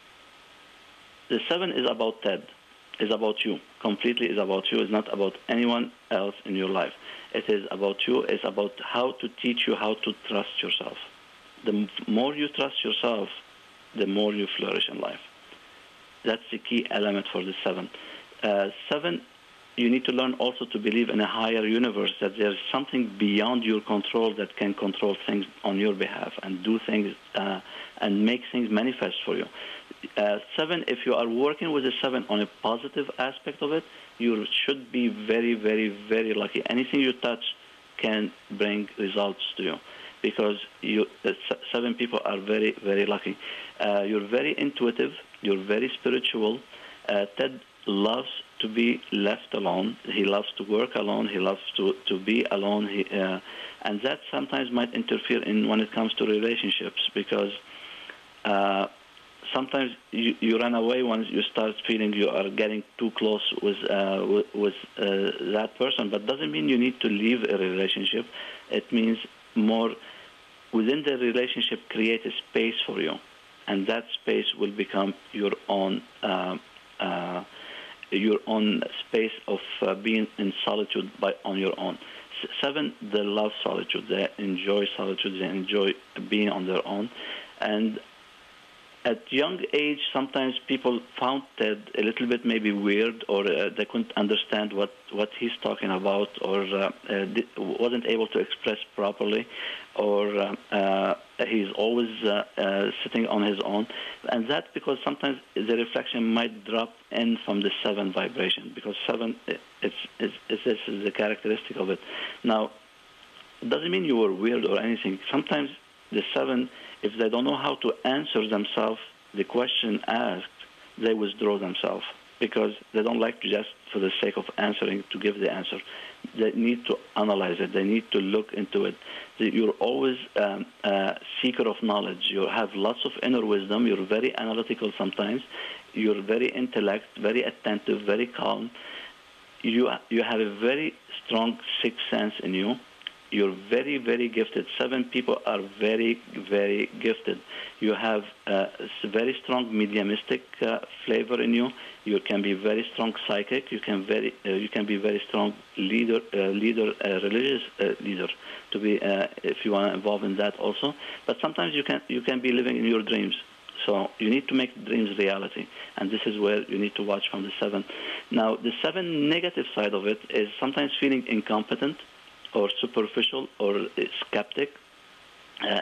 the seven is about Ted, is about you, completely is about you. It's not about anyone else in your life. It is about you. It's about how to teach you how to trust yourself. The more you trust yourself, the more you flourish in life. That's the key element for the seven. Uh, seven, you need to learn also to believe in a higher universe, that there's something beyond your control that can control things on your behalf and do things uh, and make things manifest for you. Uh, seven, if you are working with a seven on a positive aspect of it, you should be very, very, very lucky. Anything you touch can bring results to you because you, uh, seven people are very, very lucky. Uh, you're very intuitive. You're very spiritual. Uh, Ted loves to be left alone. He loves to work alone. He loves to, to be alone. He, uh, and that sometimes might interfere in when it comes to relationships because uh, sometimes you, you run away once you start feeling you are getting too close with uh, with, with uh, that person, but doesn't mean you need to leave a relationship. It means more within the relationship, create a space for you, and that space will become your own uh, uh, your own space of uh, being in solitude by on your own. Seven, they love solitude. They enjoy solitude. They enjoy being on their own, and at young age, sometimes people found Ted a little bit maybe weird, or uh, they couldn't understand what, what he's talking about, or uh, uh, wasn't able to express properly, or uh, uh, he's always uh, uh, sitting on his own. And that's because sometimes the reflection might drop in from the seven vibration, because seven, it's, it's, it's, this is the characteristic of it. Now, it doesn't mean you were weird or anything. Sometimes the seven, if they don't know how to answer themselves the question asked, they withdraw themselves because they don't like to just for the sake of answering to give the answer. They need to analyze it. They need to look into it. You're always um, a seeker of knowledge. You have lots of inner wisdom. You're very analytical sometimes. You're very intellect, very attentive, very calm. You, you have a very strong sixth sense in you. You're very, very gifted. Seven people are very, very gifted. You have uh, a very strong mediumistic uh, flavor in you. You can be very strong psychic. You can very, uh, you can be very strong leader, uh, leader, uh, religious uh, leader. To be, uh, if you want to involve in that also. But sometimes you can, you can be living in your dreams. So you need to make dreams reality, and this is where you need to watch from the seven. Now, the seven negative side of it is sometimes feeling incompetent, or superficial, or skeptic, uh, or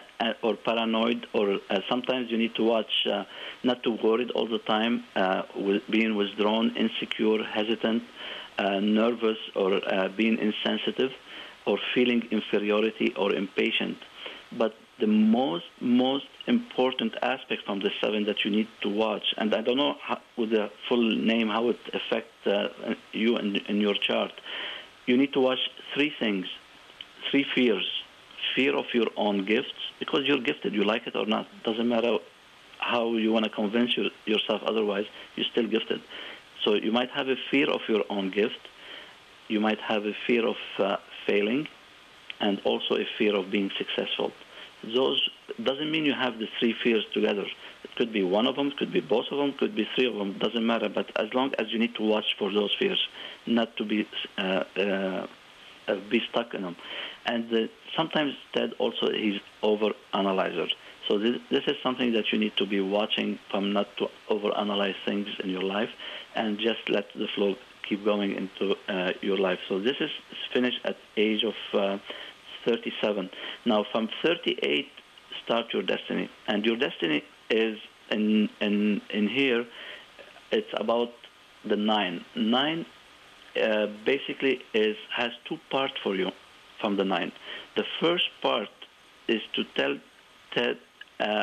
or paranoid, or uh, sometimes you need to watch uh, not too worried all the time, uh, with being withdrawn, insecure, hesitant, uh, nervous, or uh, being insensitive, or feeling inferiority or impatient. But the most, most important aspect from the seven that you need to watch, and I don't know how, with the full name how it affects uh, you in, in your chart, you need to watch three things, three fears. Fear of your own gifts, because you're gifted, you like it or not. Doesn't matter how you want to convince your, yourself otherwise, you're still gifted. So you might have a fear of your own gift. You might have a fear of uh, failing, and also a fear of being successful. Those doesn't mean you have the three fears together. It could be one of them, could be both of them, could be three of them, doesn't matter. But as long as you need to watch for those fears, not to be uh, uh, uh, be stuck in them. And uh, sometimes Ted also, he's over-analyzer. So this, this is something that you need to be watching from, not to over-analyze things in your life and just let the flow keep going into uh, your life. So this is finished at age of uh, thirty-seven. Now from thirty-eight, start your destiny. And your destiny is in, in, in here, it's about the nine. Nine uh, basically is has two parts for you from the nine. The first part is to tell Ted, uh,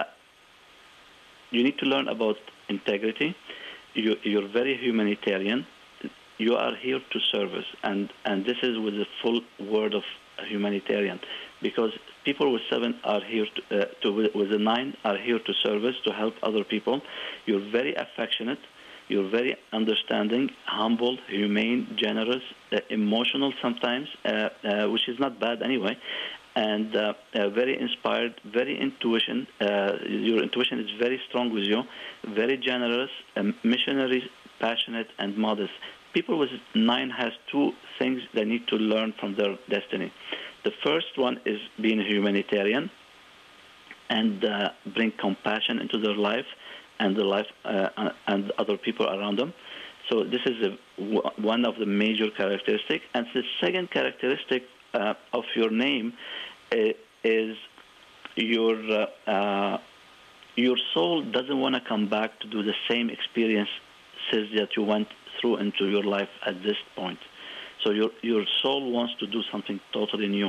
you need to learn about integrity. You, you're very humanitarian. You are here to service, and, and this is with the full word of humanitarian, because people with seven are here to, uh, to with the nine are here to service, to help other people. You're very affectionate. You're very understanding, humble, humane, generous, uh, emotional sometimes, uh, uh, which is not bad anyway, and uh, uh, very inspired, very intuition. Uh, your intuition is very strong with you, very generous, um, missionary, passionate, and modest. People with nine has two things they need to learn from their destiny. The first one is being humanitarian and uh, bring compassion into their life and the life uh, and other people around them. So this is a, one of the major characteristics. And the second characteristic uh, of your name uh, is your uh, uh, your soul doesn't want to come back to do the same experiences that you went through into your life at this point. So your your soul wants to do something totally new.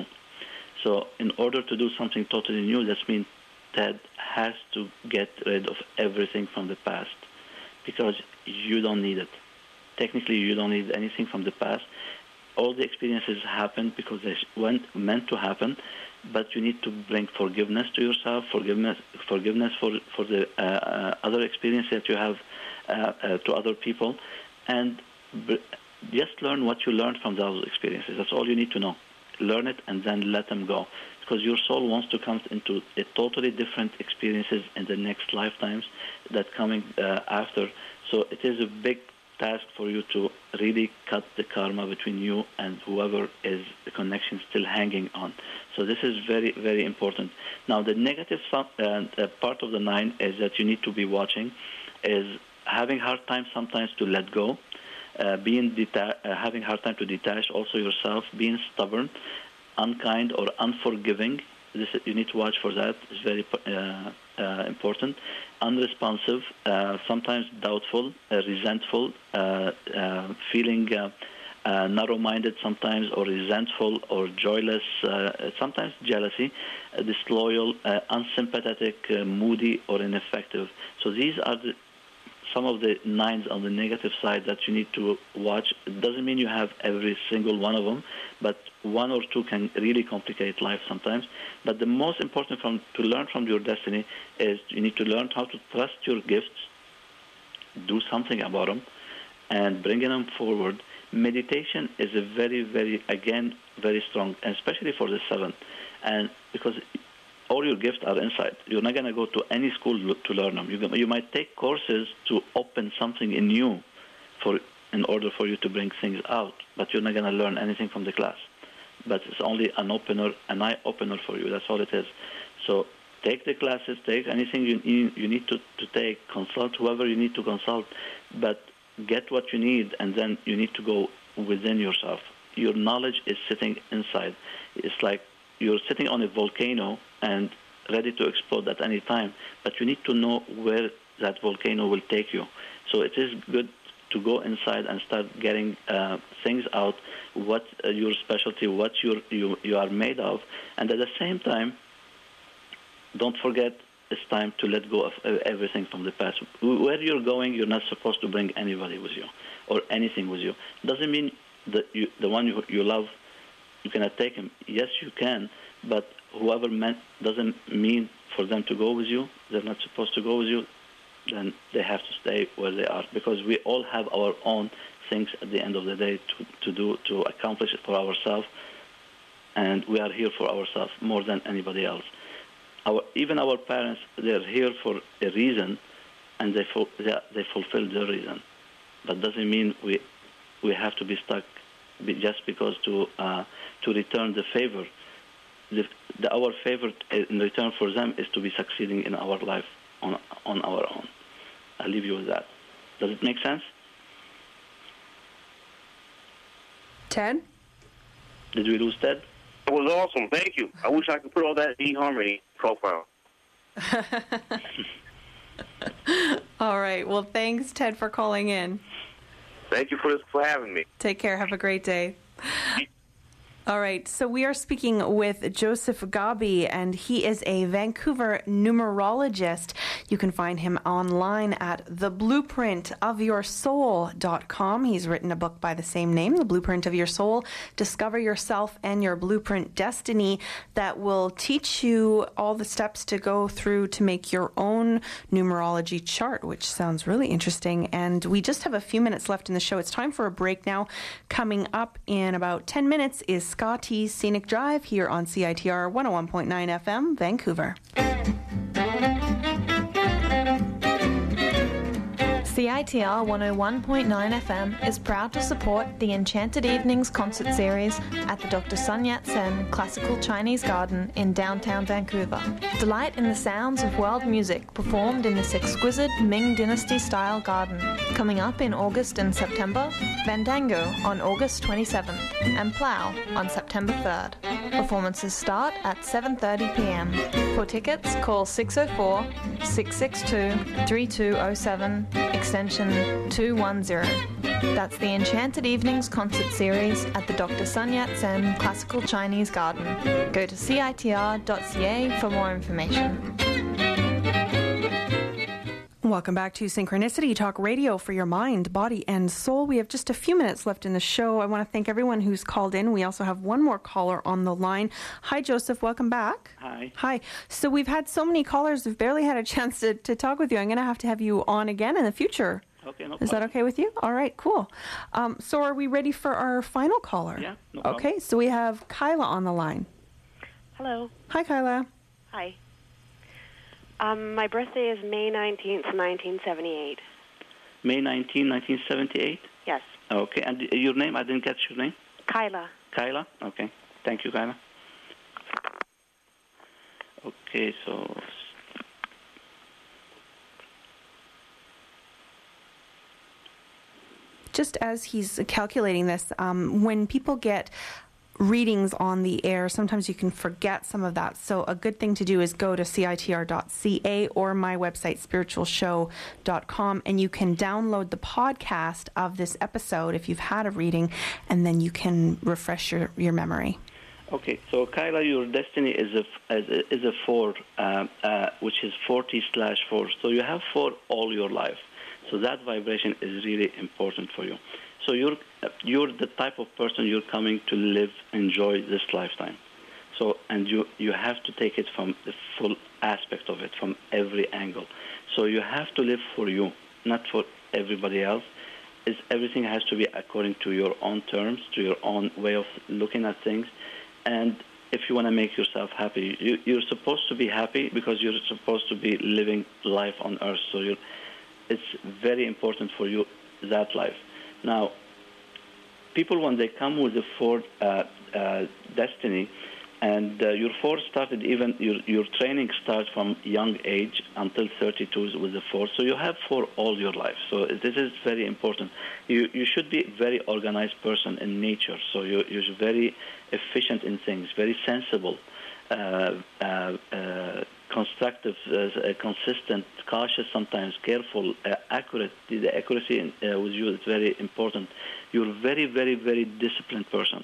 So in order to do something totally new, that means Ted has to get rid of everything from the past, because you don't need it. Technically, you don't need anything from the past. All the experiences happened because they went meant to happen, but you need to bring forgiveness to yourself, forgiveness, forgiveness for for the uh, uh, other experience that you have uh, uh, to other people, and b- just learn what you learned from those experiences. That's all you need to know. Learn it and then let them go, because your soul wants to come into a totally different experiences in the next lifetimes that coming uh, after. So it is a big task for you to really cut the karma between you and whoever is the connection still hanging on. So this is very, very important. Now, the negative uh, uh, part of the nine is that you need to be watching, is having hard time sometimes to let go, uh, being deta- uh, having hard time to detach also yourself, being stubborn, unkind or unforgiving. This, you need to watch for that. It's very uh, uh, important. Unresponsive, uh, sometimes doubtful, uh, resentful, uh, uh, feeling uh, uh, narrow-minded sometimes, or resentful or joyless, uh, sometimes jealousy, uh, disloyal, uh, unsympathetic, uh, moody, or ineffective. So these are the some of the nines on the negative side that you need to watch. It doesn't mean you have every single one of them, but one or two can really complicate life sometimes. But the most important from to learn from your destiny is you need to learn how to trust your gifts, do something about them, and bringing them forward. Meditation is a very, very, again, very strong, especially for the seven. And because all your gifts are inside. You're not going to go to any school to learn them. You, you might take courses to open something in you for in order for you to bring things out, but you're not going to learn anything from the class. But it's only an opener, an eye-opener for you. That's all it is. So take the classes, take anything you, you, you need to, to take, consult whoever you need to consult, but get what you need, and then you need to go within yourself. Your knowledge is sitting inside. It's like you're sitting on a volcano, and ready to explode at any time, but you need to know where that volcano will take you. So it is good to go inside and start getting uh, things out, what uh, your specialty, what you're, you you are made of, and at the same time, don't forget it's time to let go of everything from the past. Where you're going, you're not supposed to bring anybody with you or anything with you. Doesn't mean that you, the one you, you love, you cannot take him. Yes, you can, but whoever meant doesn't mean for them to go with you. They're not supposed to go with you. Then they have to stay where they are, because we all have our own things at the end of the day to, to do, to accomplish it for ourselves, and we are here for ourselves more than anybody else. Our, even our parents, they're here for a reason, and they, ful- they, they fulfill their reason. But doesn't mean we we have to be stuck just because to uh, to return the favor. The, the, our favor in return for them is to be succeeding in our life on on our own. I'll leave you with that. Does it make sense? Ted? Did we lose Ted? It was awesome. Thank you. I wish I could put all that in eHarmony profile. All right. Well, thanks, Ted, for calling in. Thank you for for having me. Take care. Have a great day. All right, so we are speaking with Joseph Gabi, and he is a Vancouver numerologist. You can find him online at the blueprint of your soul dot com. He's written a book by the same name, The Blueprint of Your Soul. Discover yourself and your blueprint destiny, that will teach you all the steps to go through to make your own numerology chart, which sounds really interesting. And we just have a few minutes left in the show. It's time for a break now. Coming up in about ten minutes is Scotty's Scenic Drive here on C I T R one oh one point nine F M, Vancouver. C I T R one oh one point nine F M is proud to support the Enchanted Evenings concert series at the Doctor Sun Yat-sen Classical Chinese Garden in downtown Vancouver. Delight in the sounds of world music performed in this exquisite Ming Dynasty-style garden. Coming up in August and September, Fandango on August twenty-seventh and Plough on September third. Performances start at seven thirty p.m. For tickets, call six oh four, six six two, three two oh seven, extension two one zero. That's the Enchanted Evenings concert series at the Doctor Sun Yat-sen Classical Chinese Garden. Go to C I T R dot C A for more information. Welcome back to Synchronicity Talk Radio for your mind, body, and soul. We have just a few minutes left in the show. I want to thank everyone who's called in. We also have one more caller on the line. Hi, Joseph. Welcome back. Hi. Hi. So we've had so many callers. We've barely had a chance to, to talk with you. I'm going to have to have you on again in the future. Okay, no problem. Is that okay with you? All right, cool. Um, so are we ready for our final caller? Yeah, no problem. Okay, so we have Kyla on the line. Hello. Hi, Kyla. Hi. Um, my birthday is May nineteenth, nineteen seventy-eight. May nineteenth, nineteen seventy-eight? Yes. Okay, and your name? I didn't catch your name. Kyla. Kyla? Okay. Thank you, Kyla. Okay, so... Just as he's calculating this, um, when people get readings on the air, sometimes you can forget some of that. So a good thing to do is go to C I T R dot C A or my website, spiritual show dot com, and you can download the podcast of this episode if you've had a reading, and then you can refresh your, your memory. Okay, so Kyla, your destiny is a is a, is a four, uh, uh, which is forty slash four. So you have four all your life. So that vibration is really important for you. So you're you're the type of person you're coming to live, enjoy this lifetime. So and you you have to take it from the full aspect of it, from every angle. So you have to live for you, not for everybody else. It's, everything has to be according to your own terms, to your own way of looking at things. And if you want to make yourself happy, you, you're supposed to be happy because you're supposed to be living life on earth. So you're, it's very important for you, that life. Now, people, when they come with the four uh, uh, destiny, and uh, your four started even, your, your training starts from young age until thirty-two with the four. So you have four all your life. So this is very important. You you should be a very organized person in nature. So you, you're very efficient in things, very sensible, uh, uh, uh, constructive, uh, consistent, cautious, sometimes careful, uh, accurate. The, the accuracy in, uh, with you is very important. You're a very, very, very disciplined person.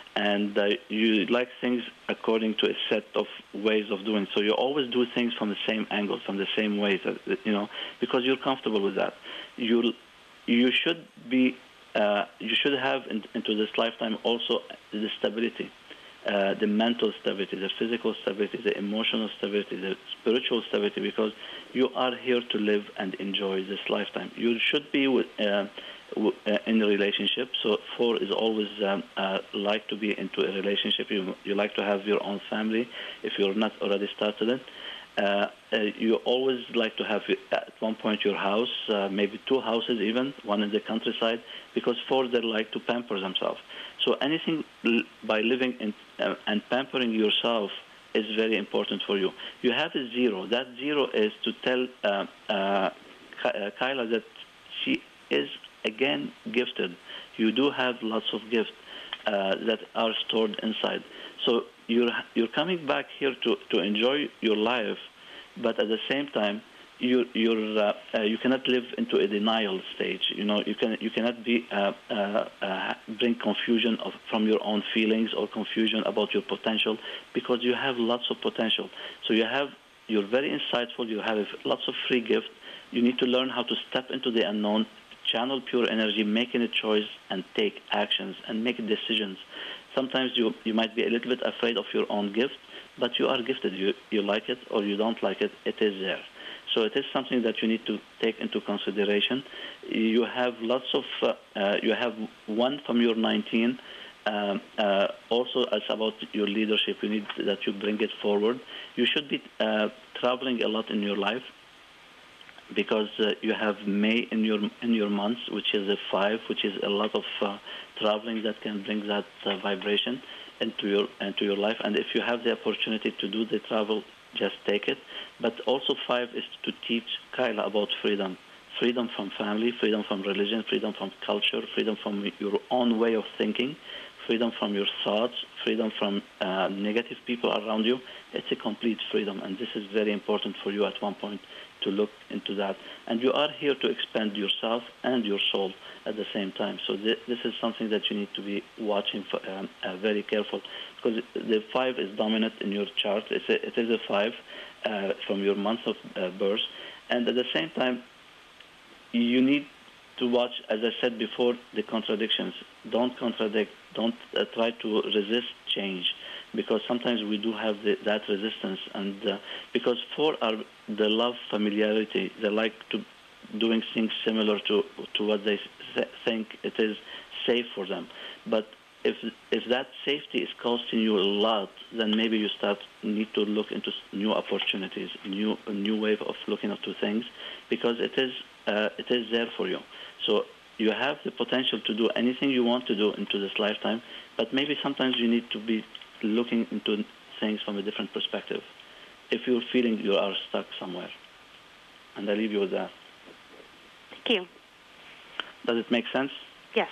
And uh, you like things according to a set of ways of doing. So you always do things from the same angle, from the same ways, uh, you know, because you're comfortable with that. You you should be, uh, you should have in, into this lifetime also the stability, uh, the mental stability, the physical stability, the emotional stability, the spiritual stability, because you are here to live and enjoy this lifetime. You should be with. Uh, in a relationship. So four is always um, uh, like to be into a relationship. You you like to have your own family if you're not already started it. Uh, uh, you always like to have at one point your house, uh, maybe two houses even, one in the countryside, because four they like to pamper themselves. So anything l- by living in, uh, and pampering yourself is very important for you. You have a zero. That zero is to tell uh, uh, Kyla that she is again gifted. You do have lots of gifts uh, that are stored inside. So you're you're coming back here to, to enjoy your life, but at the same time you you're uh, uh, you cannot live into a denial stage. You know you can you cannot be uh, uh, uh, bring confusion of from your own feelings or confusion about your potential, because you have lots of potential. So you have you're very insightful. You have lots of free gift. You need to learn how to step into the unknown, channel pure energy, making a choice and take actions and make decisions. Sometimes you you might be a little bit afraid of your own gift, but you are gifted. You you like it or you don't like it, it is there. So it is something that you need to take into consideration. You have lots of, uh, uh, you have one from your nineteen. Um, uh, also, as about your leadership, you need that you bring it forward. You should be uh, traveling a lot in your life, because uh, you have May in your in your months, which is a five, which is a lot of uh, traveling that can bring that uh, vibration into your into your life. And if you have the opportunity to do the travel, just take it. But also five is to teach Kyla about freedom, freedom from family, freedom from religion, freedom from culture, freedom from your own way of thinking, freedom from your thoughts, freedom from uh, negative people around you. It's a complete freedom, and this is very important for you at one point to look into that. And you are here to expand yourself and your soul at the same time. So th- this is something that you need to be watching for, um, uh, very careful, because the five is dominant in your chart. It's a, it is a five uh, from your month of uh, birth. And at the same time, you need to watch, as I said before, the contradictions. Don't contradict. Don't uh, try to resist change, because sometimes we do have the, that resistance. And uh, because four are the love familiarity, they like to doing things similar to to what they th- think it is safe for them. But if if that safety is costing you a lot, then maybe you start need to look into new opportunities, new a new way of looking into things, because it is uh, it is there for you. So you have the potential to do anything you want to do into this lifetime, but maybe sometimes you need to be looking into things from a different perspective if you're feeling you are stuck somewhere. And I leave you with that. Thank you. Does it make sense? Yes.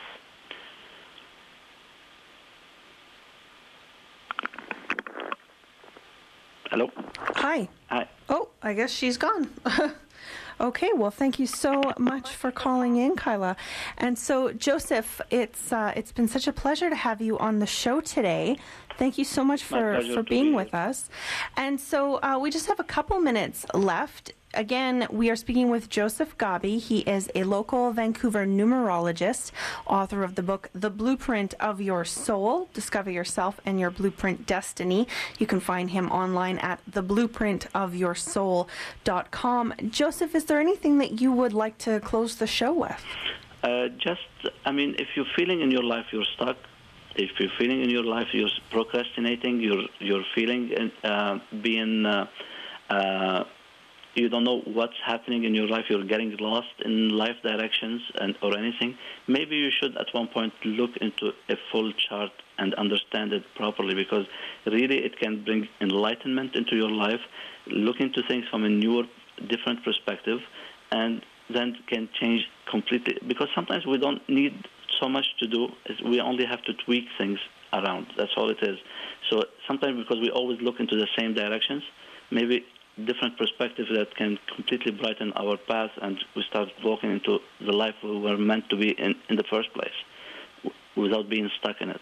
Hello? Hi. Hi. Oh, I guess she's gone. Okay, well, thank you so much for calling in, Kyla. And so, Joseph, it's uh, it's been such a pleasure to have you on the show today. Thank you so much for, for being be with us. And so uh, we just have a couple minutes left. Again, we are speaking with Joseph Gabi. He is a local Vancouver numerologist, author of the book, The Blueprint of Your Soul, Discover Yourself and Your Blueprint Destiny. You can find him online at the blueprint of your soul dot com. Joseph, is there anything that you would like to close the show with? Uh, just, I mean, if you're feeling in your life you're stuck, if you're feeling in your life you're procrastinating, you're, you're feeling uh, being... Uh, uh, you don't know what's happening in your life, you're getting lost in life directions and or anything, maybe you should at one point look into a full chart and understand it properly, because really it can bring enlightenment into your life, look into things from a newer, different perspective, and then can change completely. Because sometimes we don't need so much to do, we only have to tweak things around. That's all it is. So sometimes because we always look into the same directions, maybe different perspectives that can completely brighten our path, and we start walking into the life we were meant to be in in the first place, w- without being stuck in it.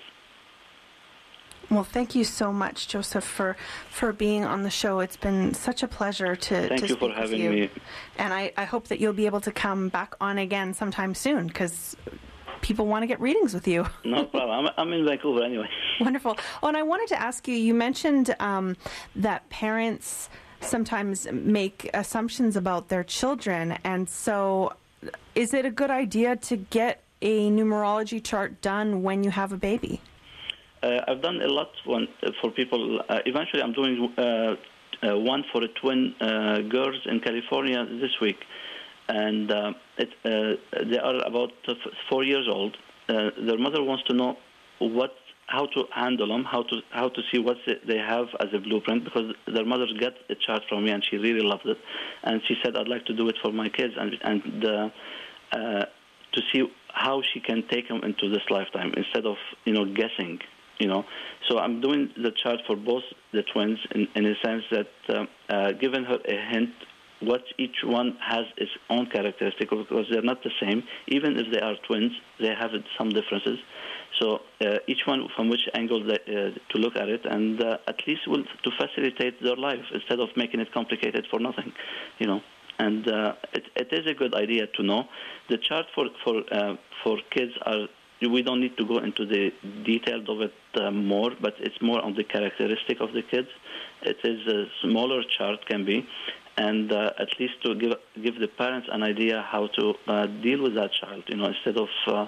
Well, thank you so much, Joseph, for, for being on the show. It's been such a pleasure to, Thank to you speak for with having you. me. And I, I hope that you'll be able to come back on again sometime soon, because people want to get readings with you. No problem. I'm, I'm in Vancouver anyway. Wonderful. Oh, and I wanted to ask you, you mentioned um, that parents sometimes make assumptions about their children, and so is it a good idea to get a numerology chart done when you have a baby? Uh, I've done a lot one, uh, for people. Uh, eventually, I'm doing uh, uh, one for the twin uh, girls in California this week, and uh, it, uh, they are about uh, f- four years old. Uh, their mother wants to know what, how to handle them, how to how to see what they have as a blueprint, because their mother got a chart from me and she really loved it, and she said, "I'd like to do it for my kids," and and uh, uh, to see how she can take them into this lifetime instead of you know guessing. You know, so I'm doing the chart for both the twins in, in a sense that uh, uh, giving her a hint what each one has its own characteristic, because they're not the same. Even if they are twins, they have some differences. So uh, each one from which angle they, uh, to look at it, and uh, at least will to facilitate their life instead of making it complicated for nothing. You know, and uh, it, it is a good idea to know. The chart for for uh, for kids are. We don't need to go into the details of it uh, more, but it's more on the characteristic of the kids. It is a smaller chart, can be, and uh, at least to give give the parents an idea how to uh, deal with that child, you know, instead of uh,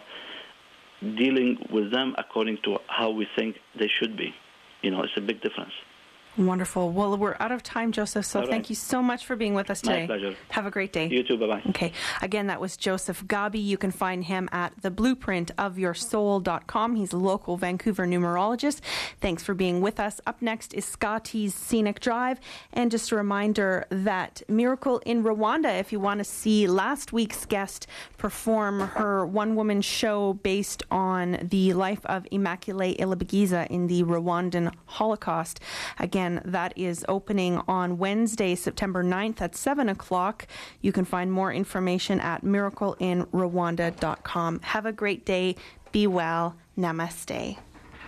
dealing with them according to how we think they should be. You know, it's a big difference. Wonderful. Well, we're out of time, Joseph, so All right. Thank you so much for being with us today. My pleasure. Have a great day. You too. Bye-bye. Okay. Again, that was Joseph Gabi. You can find him at the blueprint of your soul dot com. He's a local Vancouver numerologist. Thanks for being with us. Up next is Scotty's Scenic Drive. And just a reminder that Miracle in Rwanda, if you want to see last week's guest perform her one-woman show based on the life of Immaculée Ilibagiza in the Rwandan Holocaust. Again, that is opening on Wednesday, September ninth at seven o'clock. You can find more information at miracle in rwanda dot com. Have a great day. Be well. Namaste.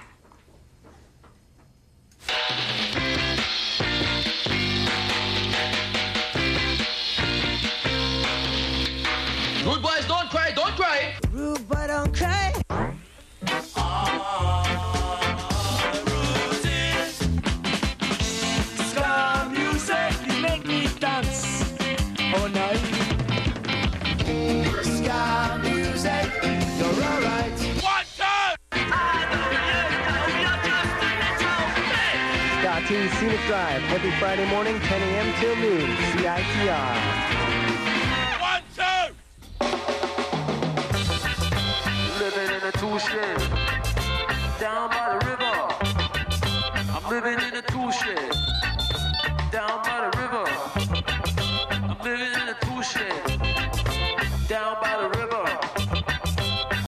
Rude boys, don't cry, don't cry. Rude boy, don't cry. All night. Ska music, you're alright. One, two. Ska T's Scenic Drive every Friday morning, ten a.m. till noon. C I T R. One, two. Living in a two-shed down by the river. I'm living in a two-shed